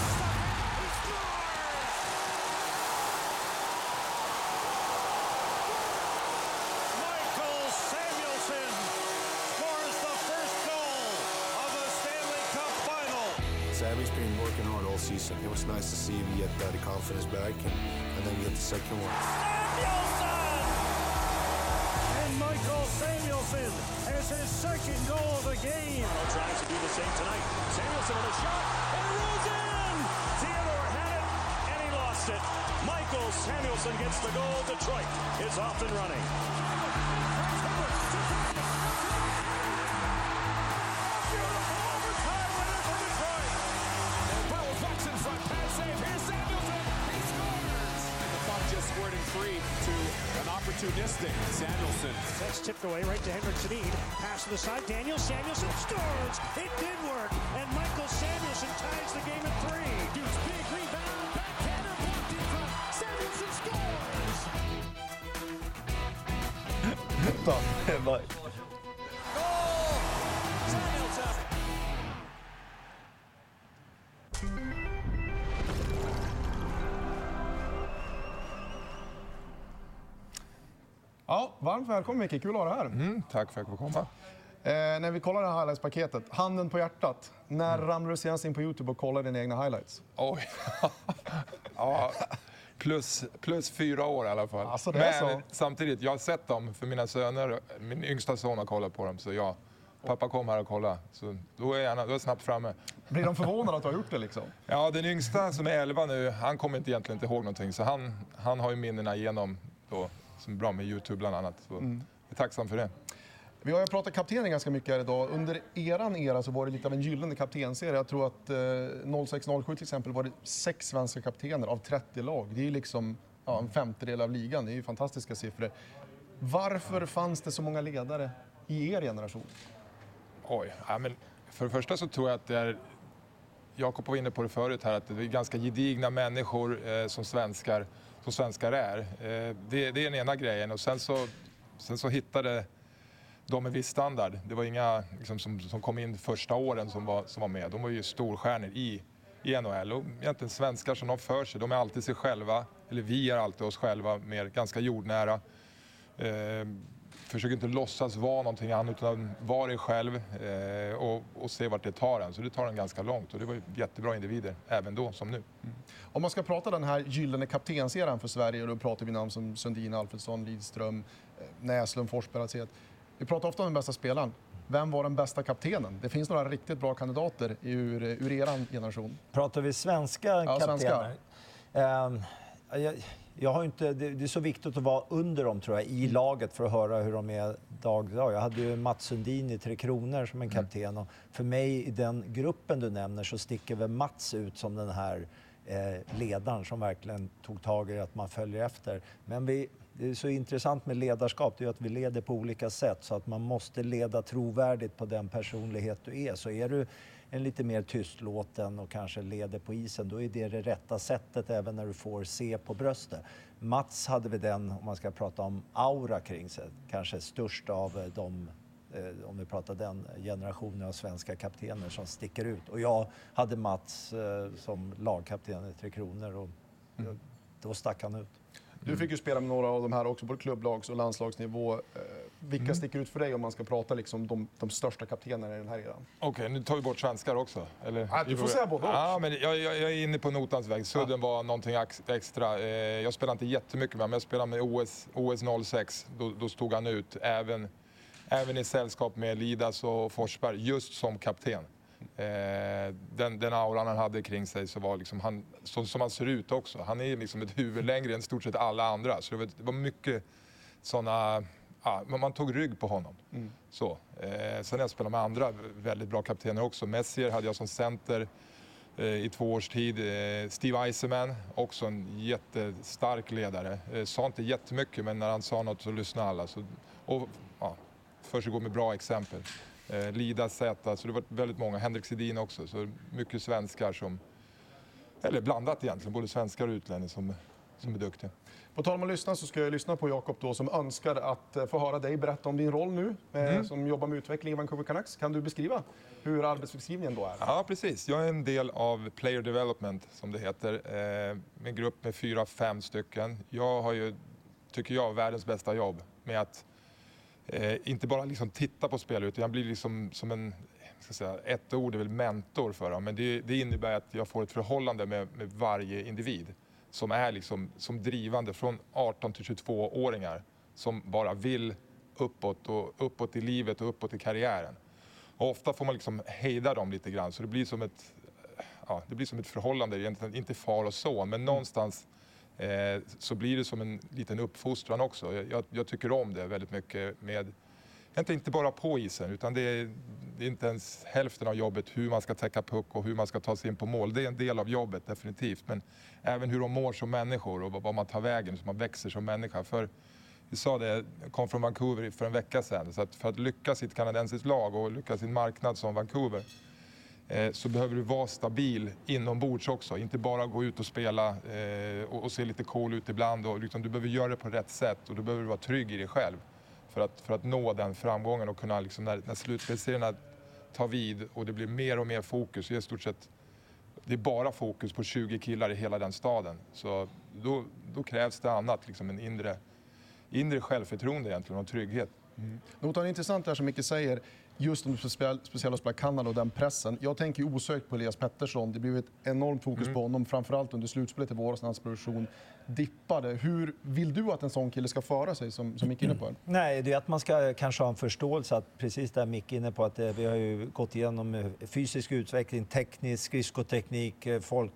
Michael Samuelsson scores the first goal of the Stanley Cup final. Sammy's been working hard all season. It was nice to see him get uh, the confidence back and, and then get the second one. Samuelsson! And Michael Samuelsson has his second goal of the game. Tries to do the same tonight. Samuelsson with a shot, and it rolls in! Theodore had it, and he lost it. Michael Samuelsson gets the goal. Detroit is off and running. Squirting free to an opportunistic Samuelsson. That's tipped away right to Henrik Sedin. Pass to the side. Daniel Samuelsson scores. It did work. And Michael Samuelsson ties the game at three. Dude's big rebound. Backhander blocked in front. Samuelsson scores. Goal! Samuelsson. Ja, varmt välkommen Micke, kul att ha dig här. Mm, tack för att jag fick komma. Eh, när vi kollar det här highlights-paketet, handen på hjärtat. När mm. ramlade du senast in på YouTube och kollade dina egna highlights? Oj. Ja, plus, plus fyra år i alla fall. Alltså, det Men är så. Samtidigt, jag har sett dem för mina söner. Min yngsta son har kollat på dem, så jag, pappa kom här och kolla. Så då är jag, då är jag snabbt framme. Blir de förvånade att du har gjort det liksom? Ja, den yngsta som är elva nu, han kommer inte egentligen inte ihåg någonting. Så han, han har ju minnena igenom då, som är bra med YouTube bland annat. Så mm. jag är tacksam för det. Vi har ju pratat kaptener ganska mycket här idag. Under eran era så var det lite av en gyllene kaptenserie. Jag tror att eh, noll sex noll sju till exempel var det sex svenska kaptener av trettio lag. Det är ju liksom ja, en femtedel av ligan. Det är ju fantastiska siffror. Varför fanns det så många ledare i er generation? Oj, ja, men för det första så tror jag att det är... Jakob var inne på det förut här, att det är ganska gedigna människor eh, som svenskar som svenskar är. Eh, det, det är den ena grejen. Och sen så, sen så hittade de en viss standard. Det var inga liksom, som, som kom in första åren som var, som var med. De var ju storstjärnor i, i N H L. Och egentligen svenskar som de för sig. De är alltid sig själva. Eller vi är alltid oss själva. Mer ganska jordnära. Eh, försöker inte låtsas vara någonting annat utan vara dig själv eh, och, och se vart det tar en. Så det tar en ganska långt och det var jättebra individer även då som nu. Mm. Om man ska prata den här gyllene kaptenseran för Sverige, och då pratar vi namn som Sundin, Alfredsson, Lidström, Näslund, Forsberg, et cetera. Vi pratar ofta om den bästa spelaren. Vem var den bästa kaptenen? Det finns några riktigt bra kandidater ur, ur eran generation. Pratar vi svenska ja, kaptener? Svenska. Um, jag, jag har inte, det, det är så viktigt att vara under dem tror jag, i laget för att höra hur de är dag till dag. Jag hade ju Mats Sundin i Tre Kronor som en kapten. Och för mig i den gruppen du nämner så sticker väl Mats ut som den här eh, ledaren som verkligen tog tag i att man följer efter. Men vi... Det är så intressant med ledarskap, det är att vi leder på olika sätt så att man måste leda trovärdigt på den personlighet du är. Så är du en lite mer tystlåten och kanske leder på isen, då är det det rätta sättet även när du får se på bröstet. Mats hade vi den, om man ska prata om aura kring sig, kanske störst av de, eh, om vi pratar den generationen av svenska kaptener som sticker ut. Och jag hade Mats eh, som lagkapten i Tre Kronor och mm. då stack han ut. Du fick ju spela med några av de här också på klubblags- och landslagsnivå. Vilka mm. sticker ut för dig om man ska prata liksom de, de största kaptenerna i den här eran? Okej, okay, nu tar vi bort svenskar också. Eller? Ja, du får säga både och. Ja, men jag, jag, jag är inne på notans väg. Sudden ja. var någonting extra. Jag spelade inte jättemycket med men jag spelade med O S, O S noll sex. Då, då stod han ut även, även i sällskap med Lidas och Forsberg just som kapten. Eh, den, den auran han hade kring sig så var liksom han, så, som han ser ut också. Han är liksom ett huvud längre än stort sett alla andra. Så det var, det var mycket sådana... Ja, man tog rygg på honom. Mm. Så. Eh, sen jag spelade med andra väldigt bra kaptener också. Messier hade jag som center eh, i två års tid. Eh, Steve Eisenman, också en jättestark ledare. Eh, sa inte jättemycket men när han sa något så lyssnade alla. Så, och ja, först går med bra exempel. Eh, Lida, Zäta, så det var väldigt många. Henrik Sedin också, så mycket svenskar som... Eller blandat egentligen, både svenskar och utlänningar som, som är duktiga. På tal om att lyssna så ska jag lyssna på Jakob då som önskar att få höra dig berätta om din roll nu eh, mm. som jobbar med utveckling i Vancouver Canucks. Kan du beskriva hur arbetsbeskrivningen då är? Ja, precis. Jag är en del av Player Development som det heter. Eh, en grupp med fyra, fem stycken. Jag har ju, tycker jag, världens bästa jobb med att Eh, inte bara liksom titta på spelare utan jag blir liksom som en, ska säga, ett ord är väl mentor för dem, men det, det innebär att jag får ett förhållande med, med varje individ som är liksom, som drivande från arton till tjugotvå-åringar som bara vill uppåt och uppåt i livet och uppåt i karriären. Och ofta får man liksom hejda dem lite grann, så det blir som ett, ja, det blir som ett förhållande, egentligen inte far och son, men någonstans eh, så blir det som en liten uppfostran också. Jag, jag tycker om det väldigt mycket med, inte, inte bara på isen, utan det är, det är inte ens hälften av jobbet hur man ska täcka puck och hur man ska ta sig in på mål. Det är en del av jobbet definitivt, men även hur de mår som människor och vad man tar vägen, så man växer som människa. För vi sa det, jag kom från Vancouver för en vecka sedan, så att för att lyckas i ett kanadensiskt lag och lyckas i en marknad som Vancouver eh, så behöver du vara stabil inombords också, inte bara gå ut och spela eh, och, och se lite cool ut ibland, och liksom, du behöver göra det på rätt sätt och du behöver vara trygg i dig själv för att, för att nå den framgången och kunna liksom, när, när slutspelsserierna tar vid och det blir mer och mer fokus, i stort sett det är bara fokus på tjugo killar i hela den staden, så då, då krävs det annat, liksom en inre inre självförtroende egentligen och trygghet. Mm. Något är intressant där som Micke säger, just om du speciellt spelar Kanada och den pressen. Jag tänker ju osökt på Elias Pettersson. Det blev ett enormt fokus mm. på honom, framförallt under slutspelet i våras när hans produktion dippade. Hur vill du att en sån kille ska föra sig, som, som Micke är inne på? Nej, det är att man ska kanske ha en förståelse att precis där Micke är inne på att vi har ju gått igenom fysisk utveckling, teknisk, skridskoteknik, folk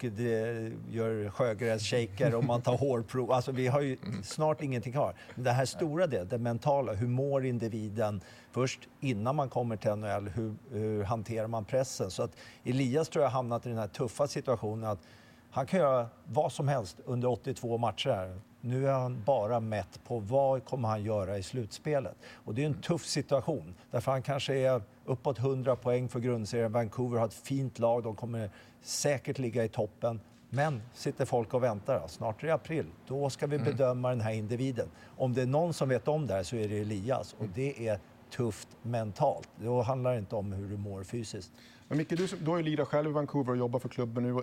gör sjögrässhaker och man tar hårprov. Alltså vi har ju snart ingenting kvar. Det här stora det, det mentala, hur mår individen först innan man kommer till N H L, hur, hur hanterar man pressen? Så att Elias tror jag hamnat i den här tuffa situationen att han kan göra vad som helst under åttiotvå matcher här. Nu är han bara mätt på vad kommer han göra i slutspelet. Och det är en tuff situation. Därför han kanske är uppåt hundra poäng för grundserien. Vancouver har ett fint lag. De kommer säkert ligga i toppen. Men sitter folk och väntar. Snart är det april. Då ska vi mm. bedöma den här individen. Om det är någon som vet om det här så är det Elias. Och det är tufft mentalt. Då handlar det inte om hur du mår fysiskt. Men Micke, du, du har ju lirat själv i Vancouver och jobbar för klubben nu.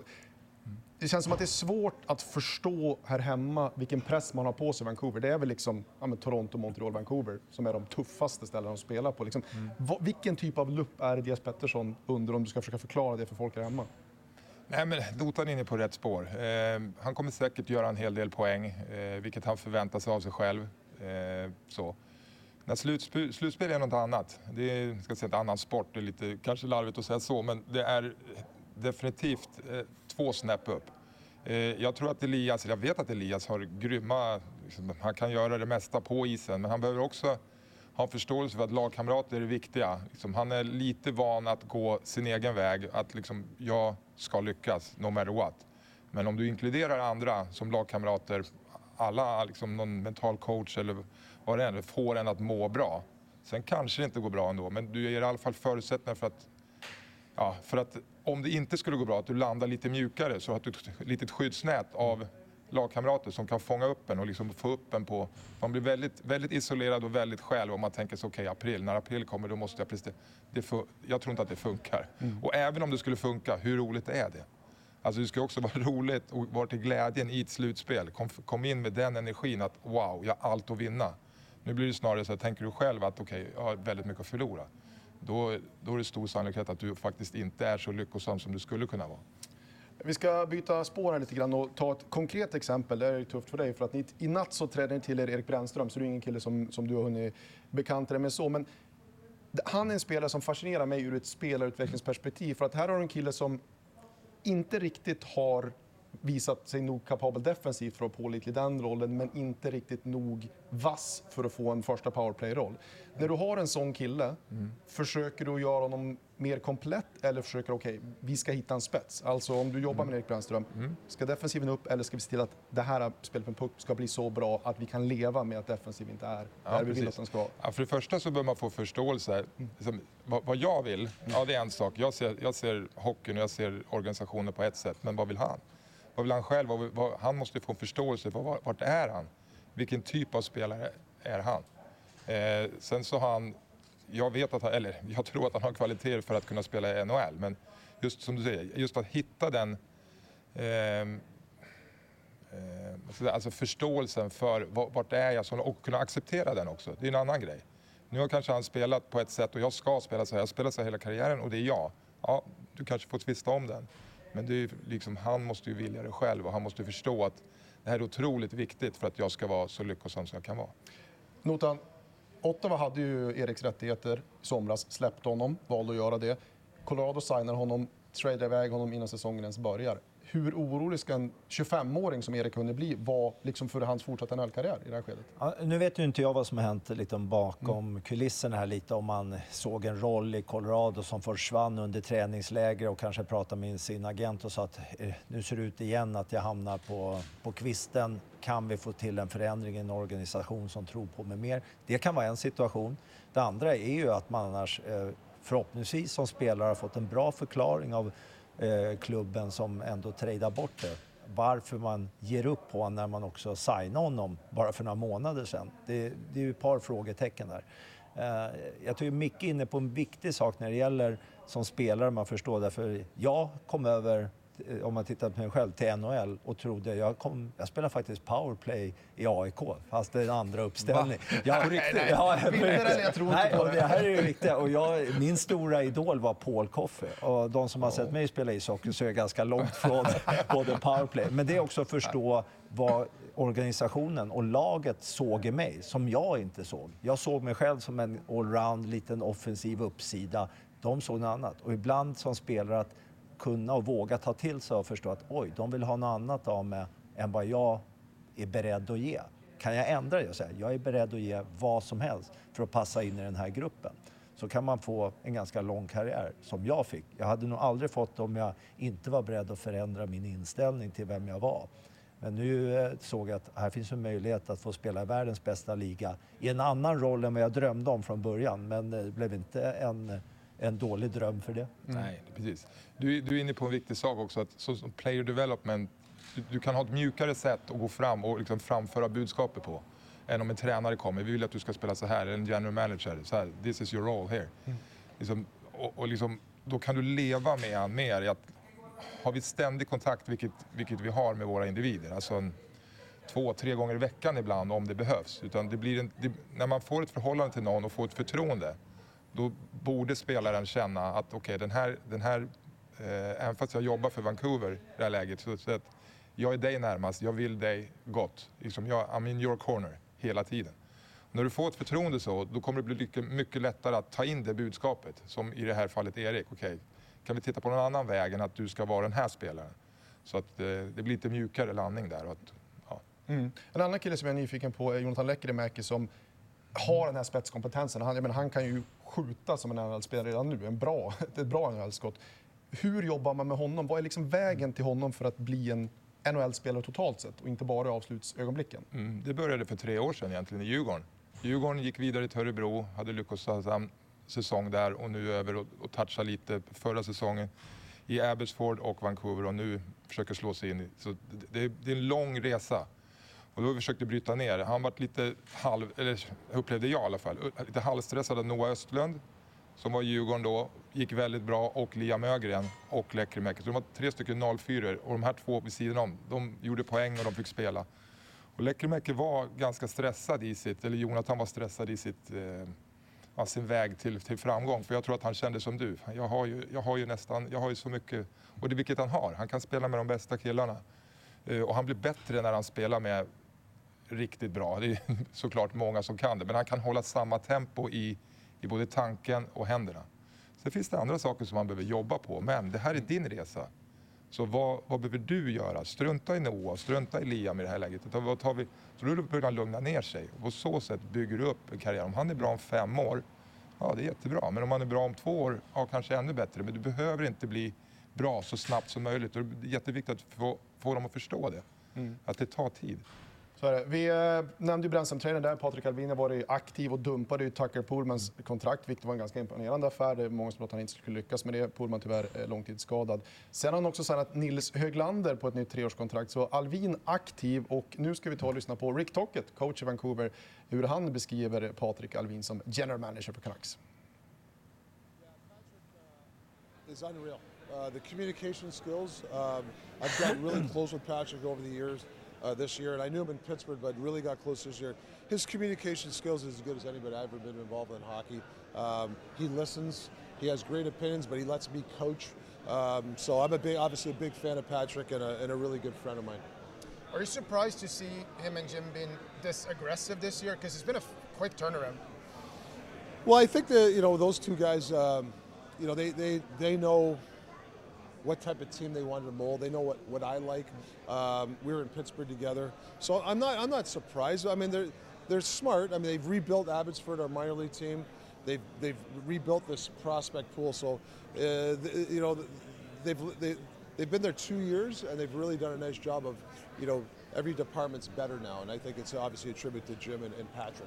Det känns som att det är svårt att förstå här hemma vilken press man har på sig i Vancouver. Det är väl liksom ja, men Toronto, Montreal, Vancouver som är de tuffaste ställena att spela på. Liksom. Mm. Va, vilken typ av lupp är Elias Pettersson under, om du ska försöka förklara det för folk här hemma? Nej, men Dotan är inne på rätt spår. Eh, han kommer säkert göra en hel del poäng, eh, vilket han förväntar sig av sig själv. Eh, så. När slutspel, slutspel är något annat. Det är ska säga, en annan sport. Det är lite, kanske larvigt att säga så, men det är definitivt eh, två snäpp upp. Eh, jag tror att Elias, jag vet att Elias har grymma, liksom, han kan göra det mesta på isen, men han behöver också ha en förståelse för att lagkamrater är viktiga. Liksom, han är lite van att gå sin egen väg, att liksom, jag ska lyckas no matter what. Men om du inkluderar andra som lagkamrater, alla, liksom, någon mental coach eller vad det är, får en att må bra. Sen kanske det inte går bra ändå, men du ger i alla fall förutsättningar för att, ja, för att om det inte skulle gå bra, att du landar lite mjukare, så att du har ett litet skyddsnät av lagkamrater som kan fånga upp en och liksom få upp en på. Man blir väldigt, väldigt isolerad och väldigt själv om man tänker så, okej, okay, april, när april kommer då måste jag prestera. Det för, jag tror inte att det funkar. Mm. Och även om det skulle funka, hur roligt är det? Alltså det ska också vara roligt och vara till glädjen i ett slutspel. Kom, kom in med den energin att wow, jag har allt att vinna. Nu blir det snarare så att tänker du själv att okej, okay, jag har väldigt mycket att förlora. Då, då är det stor sannolikhet att du faktiskt inte är så lyckosam som du skulle kunna vara. Vi ska byta spår här lite grann och ta ett konkret exempel. Det är ju tufft för dig för att ni, i natt så trädde ni till er Erik Brännström, så det är ingen kille som, som du har hunnit bekanta dig med så. Men han är en spelare som fascinerar mig ur ett spelarutvecklingsperspektiv, för att här har du en kille som inte riktigt har visat sig nog kapabel defensivt för att pålitlig i den rollen, men inte riktigt nog vass för att få en första powerplay-roll. När du har en sån kille, mm. försöker du göra honom mer komplett eller försöker, okej, okay, vi ska hitta en spets. Alltså om du jobbar mm. med Erik Brännström, mm. ska defensiven upp eller ska vi se till att det här spelet med puck ska bli så bra att vi kan leva med att defensiv inte är ja, där vi vill att den ska vara? Ja, för det första så bör man få förståelse. Mm. Vad, vad jag vill, ja det är en sak. Jag ser, jag ser hockeyn och jag ser organisationen på ett sätt, men vad vill han? Vad vill han själv? Vad, vad, han måste få förståelse för vart är han? Vilken typ av spelare är han? Eh, sen så har han, jag vet att han, eller jag tror att han har kvaliteter för att kunna spela i N H L, men just som du säger, just att hitta den eh, eh, alltså förståelsen för vart är jag och kunna acceptera den också. Det är en annan grej. Nu har kanske han spelat på ett sätt och jag ska spela så här. Jag spelar så här hela karriären och det är jag. Ja, du kanske får tvista om den. Men det är liksom, han måste ju vilja det själv och han måste förstå att det här är otroligt viktigt för att jag ska vara så lyckosam som jag kan vara. Notan, Ottawa hade ju Eriks rättigheter i somras, släppte honom, valde att göra det. Colorado signar honom, tradar iväg honom innan säsongen ens börjar. Hur orolig ska en tjugofemåring som Erik kunde bli vara liksom för hans fortsatta N H L-karriär i det här skedet? Ja, nu vet ju inte jag vad som har hänt liksom bakom mm. kulisserna här lite, om man såg en roll i Colorado som försvann under träningsläger och kanske pratade med sin agent och sa att eh, nu ser det ut igen att jag hamnar på, på kvisten. Kan vi få till en förändring i en organisation som tror på mig mer? Det kan vara en situation. Det andra är ju att man annars eh, förhoppningsvis som spelare har fått en bra förklaring av eh, klubben som ändå tradar bort det. Varför man ger upp på honom när man också signar honom bara för några månader sedan. Det, det är ju ett par frågetecken där. Eh, jag tycker Micke är inne på en viktig sak när det gäller som spelare, man förstår därför jag kom över, om man tittar på mig själv, till N H L och trodde, jag, kom, jag spelar faktiskt powerplay i A I K, fast det är en andra uppställning. Ja, nej, nej, ja, nej, nej, jag tror nej, inte på det. Det här är ju viktigt. Och jag, min stora idol var Paul Coffey. Och de som har sett mig spela ishockey så är jag ganska långt från både powerplay. Men det är också att förstå vad organisationen och laget såg i mig, som jag inte såg. Jag såg mig själv som en allround, liten offensiv uppsida. De såg något annat. Och ibland som spelare att kunna och våga ta till sig och förstå att oj, de vill ha något annat av mig än vad jag är beredd att ge. Kan jag ändra det och säga, jag är beredd att ge vad som helst för att passa in i den här gruppen. Så kan man få en ganska lång karriär som jag fick. Jag hade nog aldrig fått om jag inte var beredd att förändra min inställning till vem jag var. Men nu eh, såg jag att här finns en möjlighet att få spela i världens bästa liga i en annan roll än vad jag drömde om från början. Men det blev inte en... en dålig dröm för det. Mm. Nej, precis. Du, du är inne på en viktig sak också, att så, som player development, du, du kan ha ett mjukare sätt att gå fram och liksom framföra budskapet på än om en tränare kommer. Vi vill att du ska spela så här, eller en general manager, så här, this is your role here. Mm. Liksom, och, och liksom, då kan du leva med han mer i att har vi ständig kontakt, vilket, vilket vi har med våra individer, alltså en, två, tre gånger i veckan ibland om det behövs. Utan det blir en, det, när man får ett förhållande till någon och får ett förtroende, då borde spelaren känna att okej, okay, den här, den här eh, även fast jag jobbar för Vancouver i det här läget, så, så att jag är dig närmast, jag vill dig gott. Liksom jag, I'm in your corner hela tiden. Och när du får ett förtroende så, då kommer det bli mycket, mycket lättare att ta in det budskapet. Som i det här fallet Erik, okej, okay, kan vi titta på någon annan väg än att du ska vara den här spelaren? Så att eh, det blir lite mjukare landning där. Och att, ja. mm. En annan kille som jag är nyfiken på är Jonathan Lekkerimäki som har den här spetskompetensen. Han, jag menar, han kan ju skjuta som en N H L-spelare redan nu. En bra, ett bra N H L-skott. Hur jobbar man med honom? Vad är liksom vägen till honom för att bli en N H L-spelare totalt sett och inte bara i avslutsögonblicken? Mm, det började för tre år sedan egentligen i Djurgården. Djurgården gick vidare till Örebro, hade lyckosam säsong där och nu över och, och toucha lite förra säsongen i Abbotsford och Vancouver och nu försöker slå sig in i. Så det, det är en lång resa. Och då försökte bryta ner. Han var lite halv, eller upplevde jag i alla fall, lite halvstressad av Noah Östlund som var i Djurgården då, gick väldigt bra, och Liam Ögren och Lekkerimäki. Så de var tre stycken noll fyra och de här två vid sidan om, de gjorde poäng och de fick spela. Och Lekkerimäki var ganska stressad i sitt, eller Jonathan var stressad i sitt, eh, sin väg till, till framgång. För jag tror att han kände som du. Jag har ju, jag har ju nästan, jag har ju så mycket, och det är vilket han har. Han kan spela med de bästa killarna. Eh, och han blir bättre när han spelar med riktigt bra. Det är såklart många som kan det. Men han kan hålla samma tempo i, i både tanken och händerna. Sen finns det andra saker som man behöver jobba på. Men det här är din resa. Så vad, vad behöver du göra? Strunta i Noah, strunta i Liam i det här läget. Vad tar vi? Så då börjar han lugna ner sig. Och på så sätt bygger du upp en karriär. Om han är bra om fem år, ja det är jättebra. Men om han är bra om två år, ja kanske ännu bättre. Men du behöver inte bli bra så snabbt som möjligt. Och det är jätteviktigt att få, få dem att förstå det. Mm. Att det tar tid. Så är det. Vi eh, nämnde ju Brännström-tränaren där. Patrik Allvin har varit aktiv och dumpade ju Tucker Poolmans kontrakt, vilket var en ganska imponerande affär. Det är många som tror att han inte skulle lyckas med det. Poolman tyvärr är långtidsskadad. Sen har han också signat Nils Höglander på ett nytt treårskontrakt. Så Allvin aktiv, och nu ska vi ta och lyssna på Rick Tocchet, coach i Vancouver, hur han beskriver Patrik Allvin som general manager för Canucks. It's unreal. Uh, the communication skills. Um, I've gotten really close with Patrick over the years. uh, this year, and I knew him in Pittsburgh, but really got close this year. His communication skills is as good as anybody I've ever been involved in hockey. Um, he listens. He has great opinions, but he lets me coach. Um, so I'm a big, obviously a big fan of Patrick and a, and a really good friend of mine. Are you surprised to see him and Jim being this aggressive this year? Because it's been a f- quick turnaround. Well, I think that, you know, those two guys, um, you know, they, they, they know what type of team they wanted to mold. They know what, what I like. Um, we were in Pittsburgh together. So I'm not I'm not surprised. I mean, they're they're smart. I mean, they've rebuilt Abbotsford, our minor league team. They've they've rebuilt this prospect pool. So, uh, the, you know, they've they, they've been there two years and they've really done a nice job of, you know, every department's better now. And I think it's obviously a tribute to Jim and, and Patrick.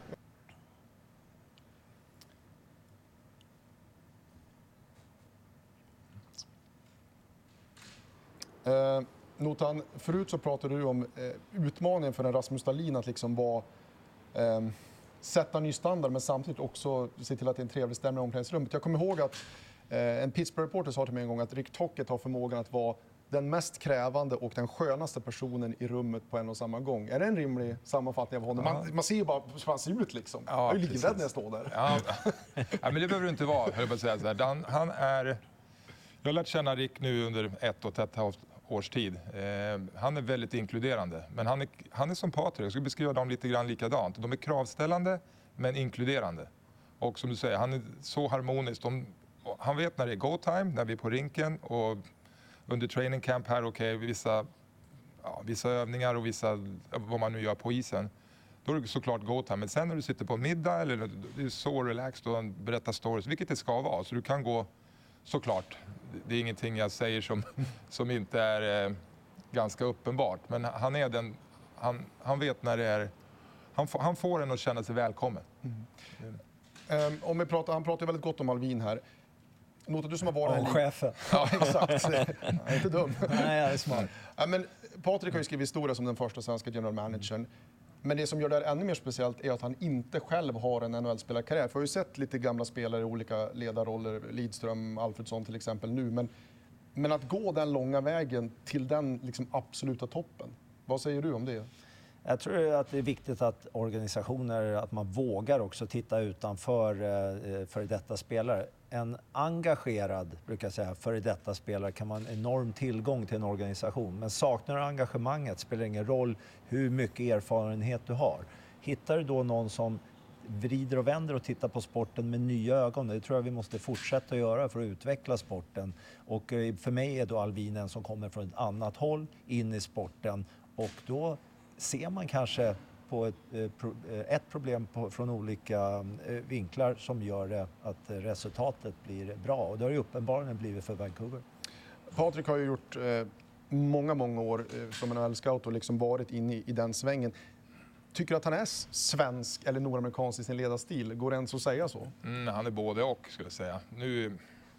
Eh, Notan, förut så pratade du om eh, utmaningen för en Rasmus Dahlin att liksom vara, eh, sätta ny standard men samtidigt också se till att det är en trevlig stämning i omklädningsrummet. Jag kommer ihåg att eh, en Pittsburgh-reporter sa till mig en gång att Rick Tocchet har förmågan att vara den mest krävande och den skönaste personen i rummet på en och samma gång. Är det en rimlig sammanfattning av honom? Man, man ser ju bara hur han ser ut liksom. Ja, jag är ju livrädd när jag står där. Ja, ja, men det behöver du inte vara, höll jag på att säga så här. Han, han är... Jag har lärt känna Rick nu under ett och ett halvt års tid. Eh, han är väldigt inkluderande. Men han är, han är som Patrik. Jag skulle beskriva dem lite grann likadant. De är kravställande men inkluderande. Och som du säger, han är så harmonisk. De, han vet när det är go time, när vi är på rinken och under training camp här, okej, okay, vissa, ja, vissa övningar och vissa, vad man nu gör på isen. Då är det såklart go time. Men sen när du sitter på middag eller du är så relaxed och berättar stories, vilket det ska vara. Så du kan gå, såklart. Det är ingenting jag säger som, som inte är eh, ganska uppenbart. Men han är den, han, han vet när det är, han, f- han får en att känna sig välkommen. Mm. Mm. Um, om vi pratar, han pratar väldigt gott om Alvin här. Nota, du som har varit här. Om chefen. Ja, exakt. Han är inte dum. Nej, jag är smart. Ja, men Patrik har ju skrivit historia som den första svenska general managern. Men det som gör det här ännu mer speciellt är att han inte själv har en N H L-spelarkarriär. För jag har ju sett lite gamla spelare i olika ledarroller, Lidström, Alfredsson till exempel nu. Men, men att gå den långa vägen till den liksom absoluta toppen, vad säger du om det? Jag tror att det är viktigt att organisationer, att man vågar också titta utanför eh, före detta spelare. En engagerad, brukar jag säga, före detta spelare kan man en enorm tillgång till en organisation. Men saknar du engagemanget spelar ingen roll hur mycket erfarenhet du har. Hittar du då någon som vrider och vänder och tittar på sporten med nya ögon, det tror jag vi måste fortsätta göra för att utveckla sporten. Och för mig är då Alvin en som kommer från ett annat håll in i sporten, och då ser man kanske på ett, ett problem på, från olika vinklar som gör det att resultatet blir bra. Och det har ju uppenbarligen blivit för Vancouver. Patrik har ju gjort eh, många, många år eh, som en N H L-scout och liksom varit inne i, i den svängen. Tycker du att han är svensk eller nordamerikansk i sin ledarstil? Går det ens att säga så? Mm, han är både och, skulle jag säga. Nu,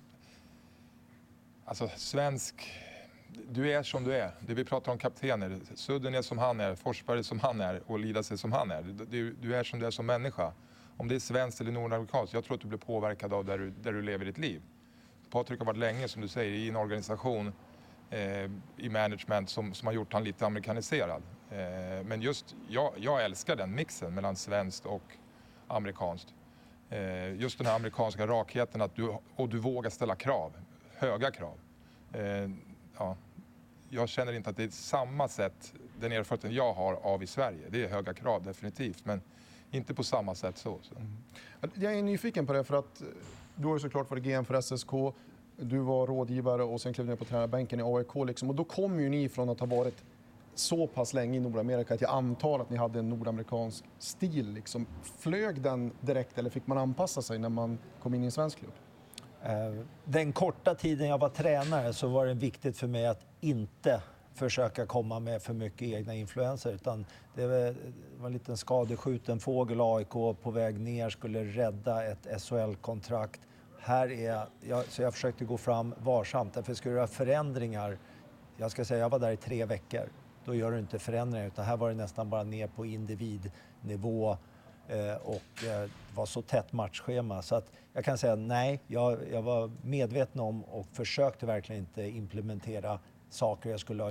alltså svensk... Du är som du är. Det vi pratar om kaptener. Sudden är som han är, Forsberg är som han är och Lidas är som han är. Du, du är som du är som människa. Om det är svenskt eller nordamerikanskt, jag tror att du blir påverkad av där du, där du lever ditt liv. Patrik har varit länge, som du säger, i en organisation eh, i management som, som har gjort han lite amerikaniserad. Eh, men just, jag, jag älskar den mixen mellan svenskt och amerikanskt. Eh, just den här amerikanska rakheten att du, och du vågar ställa krav, höga krav. Eh, Ja, jag känner inte att det är samma sätt den erfarenheten jag har av i Sverige. Det är höga krav definitivt, men inte på samma sätt så. så. Mm. Jag är nyfiken på det för att du har ju såklart varit G M för S S K, du var rådgivare och sen klev ner på tränarbänken i A I K. Liksom. Och då kom ju ni från att ha varit så pass länge i Nordamerika att jag antar att ni hade en nordamerikansk stil. Liksom. Flög den direkt eller fick man anpassa sig när man kom in i en svensk klubb? Den korta tiden jag var tränare så var det viktigt för mig att inte försöka komma med för mycket egna influenser, utan det var, det var en liten skadeskjuten fågel. A I K på väg ner skulle rädda ett S H L-kontrakt. Här är jag, så jag försökte gå fram varsamt, därför skulle jag göra förändringar. Jag ska säga jag var där i tre veckor. Då gör du inte förändringar, utan här var det nästan bara ner på individnivå. Och det var så tätt matchschema så att jag kan säga nej, jag, jag var medveten om och försökte verkligen inte implementera saker jag skulle ha gjort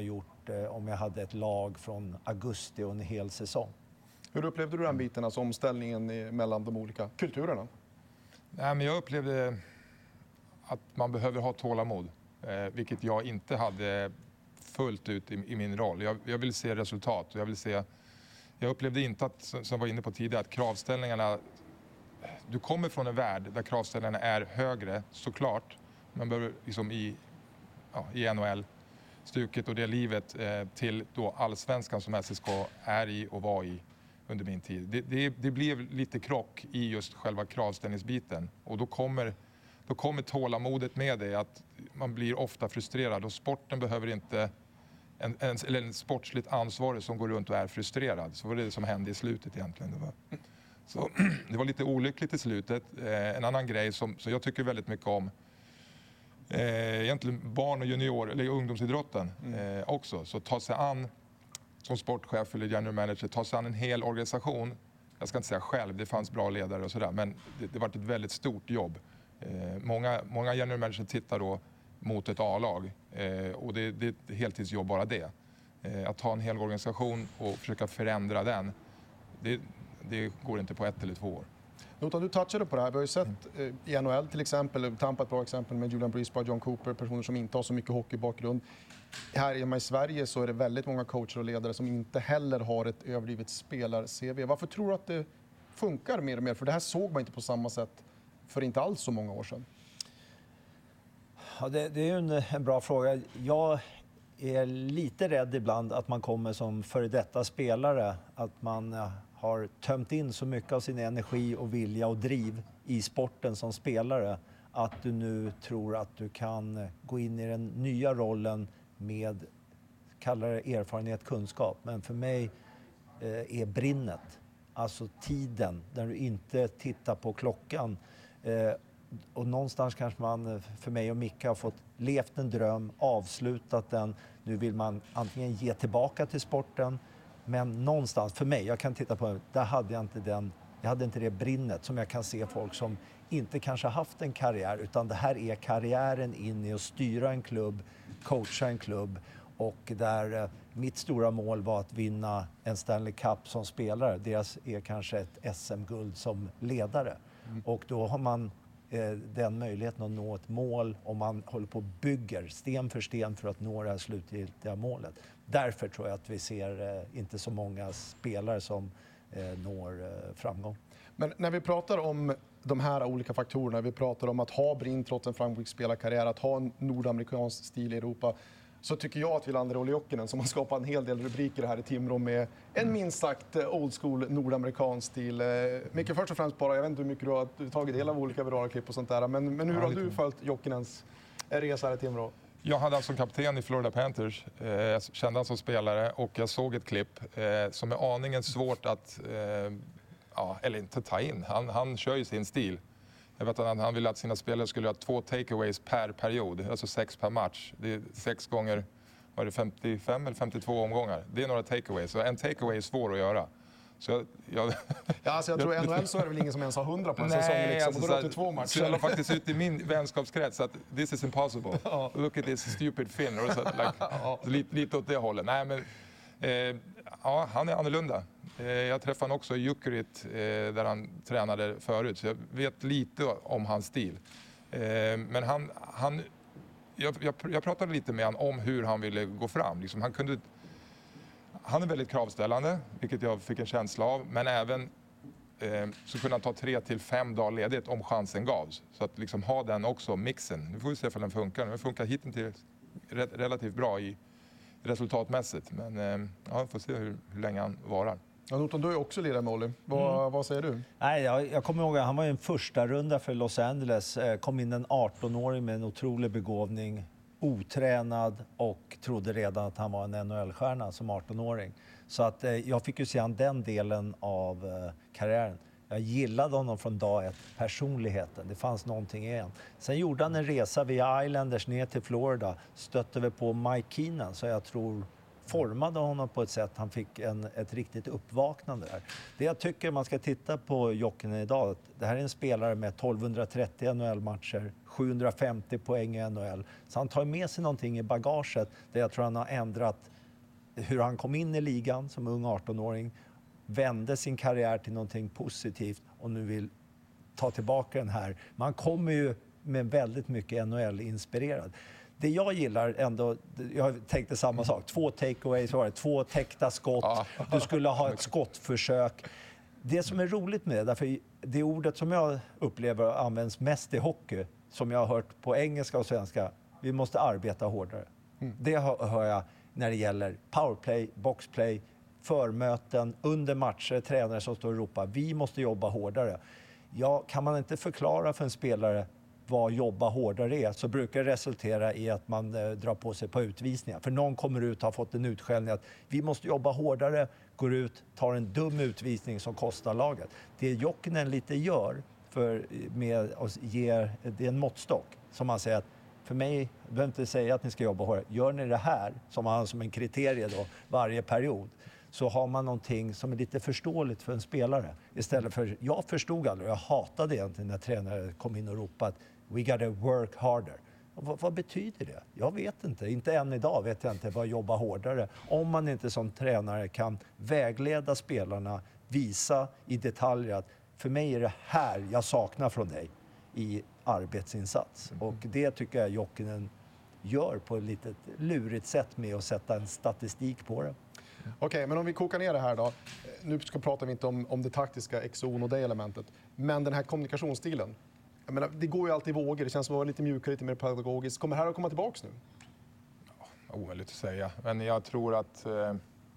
varit eh, om jag hade ett lag från augusti och en hel säsong. Hur upplevde du den biten, alltså omställningen i, mellan de olika kulturerna? Nej, men jag upplevde att man behöver ha tålamod, eh, vilket jag inte hade fullt ut i, i min roll. Jag, jag vill se resultat. Jag, vill se, jag upplevde inte, att, som jag var inne på tidigare, att kravställningarna... Du kommer från en värld där kravställningarna är högre, såklart. Man behöver liksom i, ja, i N H L-stuket och det livet eh, till då allsvenskan som S S K är i och var i under min tid. Det, det, det blev lite krock i just själva kravställningsbiten. Och då kommer, då kommer tålamodet med det, att man blir ofta frustrerad. Och sporten behöver inte en, en, eller en sportsligt ansvarig som går runt och är frustrerad. Så var det det som hände i slutet egentligen. Det var, så, det var lite olyckligt i slutet. Eh, en annan grej som, som jag tycker väldigt mycket om, eh, egentligen barn- och junior- eller ungdomsidrotten mm. eh, också. Så ta sig an som sportchef eller general manager, ta sig an en hel organisation. Jag ska inte säga själv, det fanns bra ledare och sådär, men det, det var ett väldigt stort jobb. Eh, många, många general manager tittar då mot ett A-lag eh, och det, det är ett heltidsjobb bara det. Eh, att ta en hel organisation och försöka förändra den, det, det går inte på ett eller två år. Notan, du touchade på det här. Vi har ju sett eh, i N H L till exempel, Tampa ett bra exempel med Julian Brisebois, John Cooper, personer som inte har så mycket hockeybakgrund. Här hemma i Sverige så är det väldigt många coacher och ledare som inte heller har ett överdrivet spelar-C V. Varför tror du att det funkar mer och mer? För det här såg man inte på samma sätt för inte alls så många år sedan. Ja, det, det är ju en, en bra fråga. Jag är lite rädd ibland att man kommer som före detta spelare, att man har tömt in så mycket av sin energi och vilja och driv i sporten som spelare, att du nu tror att du kan gå in i den nya rollen med, kallar det erfarenhet, kunskap. Men för mig eh, är brinnet, alltså tiden, där du inte tittar på klockan. Eh, och någonstans kanske man, för mig och Micke, har fått levt en dröm, avslutat den. Nu vill man antingen ge tillbaka till sporten, men någonstans, för mig, jag kan titta på, där hade jag inte den, jag hade inte det brinnet som jag kan se folk som inte kanske haft en karriär, utan det här är karriären in i att styra en klubb, coacha en klubb, och där eh, mitt stora mål var att vinna en Stanley Cup som spelare. Deras är kanske ett S M-guld som ledare. Mm. Och då har man eh, den möjligheten att nå ett mål, och man håller på och bygger sten för sten för att nå det här slutgiltiga målet. Därför tror jag att vi ser eh, inte så många spelare som eh, når eh, framgång. Men när vi pratar om de här olika faktorerna, vi pratar om att ha brinn trots en framgångsrik spelarkarriär, att ha en nordamerikansk stil i Europa, så tycker jag att Wilander Olli Jokinen, som har skapat en hel del rubriker här i Timrå med en minst sagt old school nordamerikansk stil. Mycket först och främst bara, jag vet inte hur mycket du har tagit del av olika virala klipp och sånt där, men, men hur har du följt Jokinens resa här i Timrå? Jag hade alltså kapten i Florida Panthers, eh, jag kände han som spelare, och jag såg ett klipp eh, som är aningen svårt att, eh, ja, eller inte ta in. Han, han kör ju sin stil. Jag vet att han ville att sina spelare skulle ha två takeaways per period, alltså sex per match. Det är sex gånger, var det femtiofem eller femtiotvå omgångar. Det är några takeaways, så en takeaway är svår att göra. Så jag, jag, ja, alltså jag tror i N H L så är det väl ingen som ens har hundra på en säsong liksom, alltså, och då är det två matcher. Så jag la faktiskt ut i min vänskapskrets att this is impossible. Look at this stupid fin. Och så, like, så lite, lite åt det hållet. Nej, men, eh, ja, han är annorlunda. Eh, jag träffade honom också i Jukurit eh, där han tränade förut, så jag vet lite om hans stil. Eh, men han, han, jag, jag, jag pratade lite med honom om hur han ville gå fram. Liksom, han kunde... Han är väldigt kravställande, vilket jag fick en känsla av. Men även eh, så kunde han ta tre till fem dagar ledigt om chansen gavs. Så att liksom ha den också, mixen. Nu får vi se om den funkar. Den funkar hittills relativt bra i resultatmässigt. Men eh, ja, vi får se hur, hur länge han varar. Ja, Norton, du är också ledare med Olli. Vad, mm. vad säger du? Nej, jag, jag kommer ihåg att han var en första runda för Los Angeles. Kom in en arton-åring med en otrolig begåvning. Otränad, och trodde redan att han var en N H L-stjärna som arton-åring. Så att, eh, jag fick ju se han den delen av eh, karriären. Jag gillade honom från dag ett, personligheten. Det fanns någonting i en. Sen gjorde han en resa via Islanders ner till Florida. Stötte vi på Mike Keenan, så jag tror formade honom på ett sätt. Han fick en, ett riktigt uppvaknande där. Det jag tycker man ska titta på Jokinen idag, att det här är en spelare med tolvhundratrettio N H L-matcher, sjuhundrafemtio poäng i N H L. Så han tar med sig någonting i bagaget där jag tror han har ändrat hur han kom in i ligan som ung arton-åring, vände sin karriär till någonting positivt och nu vill ta tillbaka den här. Man kommer ju med väldigt mycket N H L-inspirerad. Det jag gillar ändå, jag tänkte samma sak, två takeaways var det, två täckta skott, ja. Du skulle ha ett skottförsök. Det som är roligt med det, därför det ordet som jag upplever används mest i hockey, som jag har hört på engelska och svenska, vi måste arbeta hårdare. Mm. Det hör, hör jag när det gäller powerplay, boxplay, förmöten, under matcher, tränare som står och ropar, vi måste jobba hårdare. Ja, kan man inte förklara för en spelare vad jobba hårdare är, så brukar det resultera i att man eh, drar på sig på utvisningar. För någon kommer ut och har fått en utskällning att vi måste jobba hårdare, går ut, tar en dum utvisning som kostar laget. Det Jokinen lite gör för, med att ge, det är en måttstock som man säger att för mig, jag behöver inte säga att ni ska jobba hårdare. Gör ni det här, som man som en kriterie då, varje period, så har man någonting som är lite förståeligt för en spelare. Istället för, jag förstod aldrig, jag hatade egentligen när tränare kom in och ropade att we gotta work harder. Vad, vad betyder det? Jag vet inte. Inte än idag vet jag inte vad jobba hårdare. Om man inte som tränare kan vägleda spelarna, visa i detaljer att för mig är det här jag saknar från dig i arbetsinsats. Mm. Och det tycker jag Jokinen gör på ett litet lurigt sätt med att sätta en statistik på det. Okej, okay, men om vi kokar ner det här då. Nu ska pratar vi inte om, om det taktiska, exon och det elementet. Men den här kommunikationsstilen. Jag menar, det går ju alltid i vågor. Det känns som att vara lite mjukare, lite mer pedagogiskt. Kommer det här att komma tillbaka nu? Ja, omöjligt att säga. Men jag tror att eh,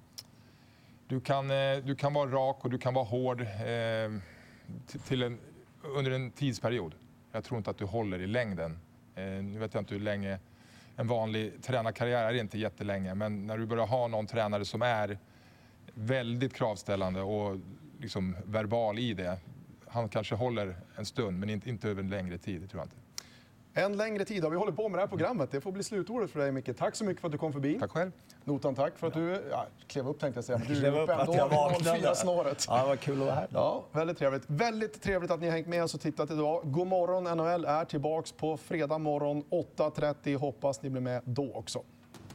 du, kan, eh, du kan vara rak och du kan vara hård eh, till en, under en tidsperiod. Jag tror inte att du håller i längden. Eh, nu vet jag inte hur länge... En vanlig tränarkarriär är inte jättelänge, men när du börjar ha någon tränare som är väldigt kravställande och liksom verbal i det, han kanske håller en stund, men inte, inte över en längre tid, det tror jag inte. En längre tid har vi hållit på med det här programmet. Det får bli slutordet för dig, Micke. Tack så mycket för att du kom förbi. Tack själv. Notan, tack för att du ja, klev upp, tänkte jag säga. Men du klev upp att jag vaknade. Snåret. Ja, det var kul att vara här. Ja, väldigt trevligt. Väldigt trevligt att ni har hängt med oss och tittat idag. God morgon N H L är tillbaks på fredag morgon åtta trettio. Hoppas ni blir med då också.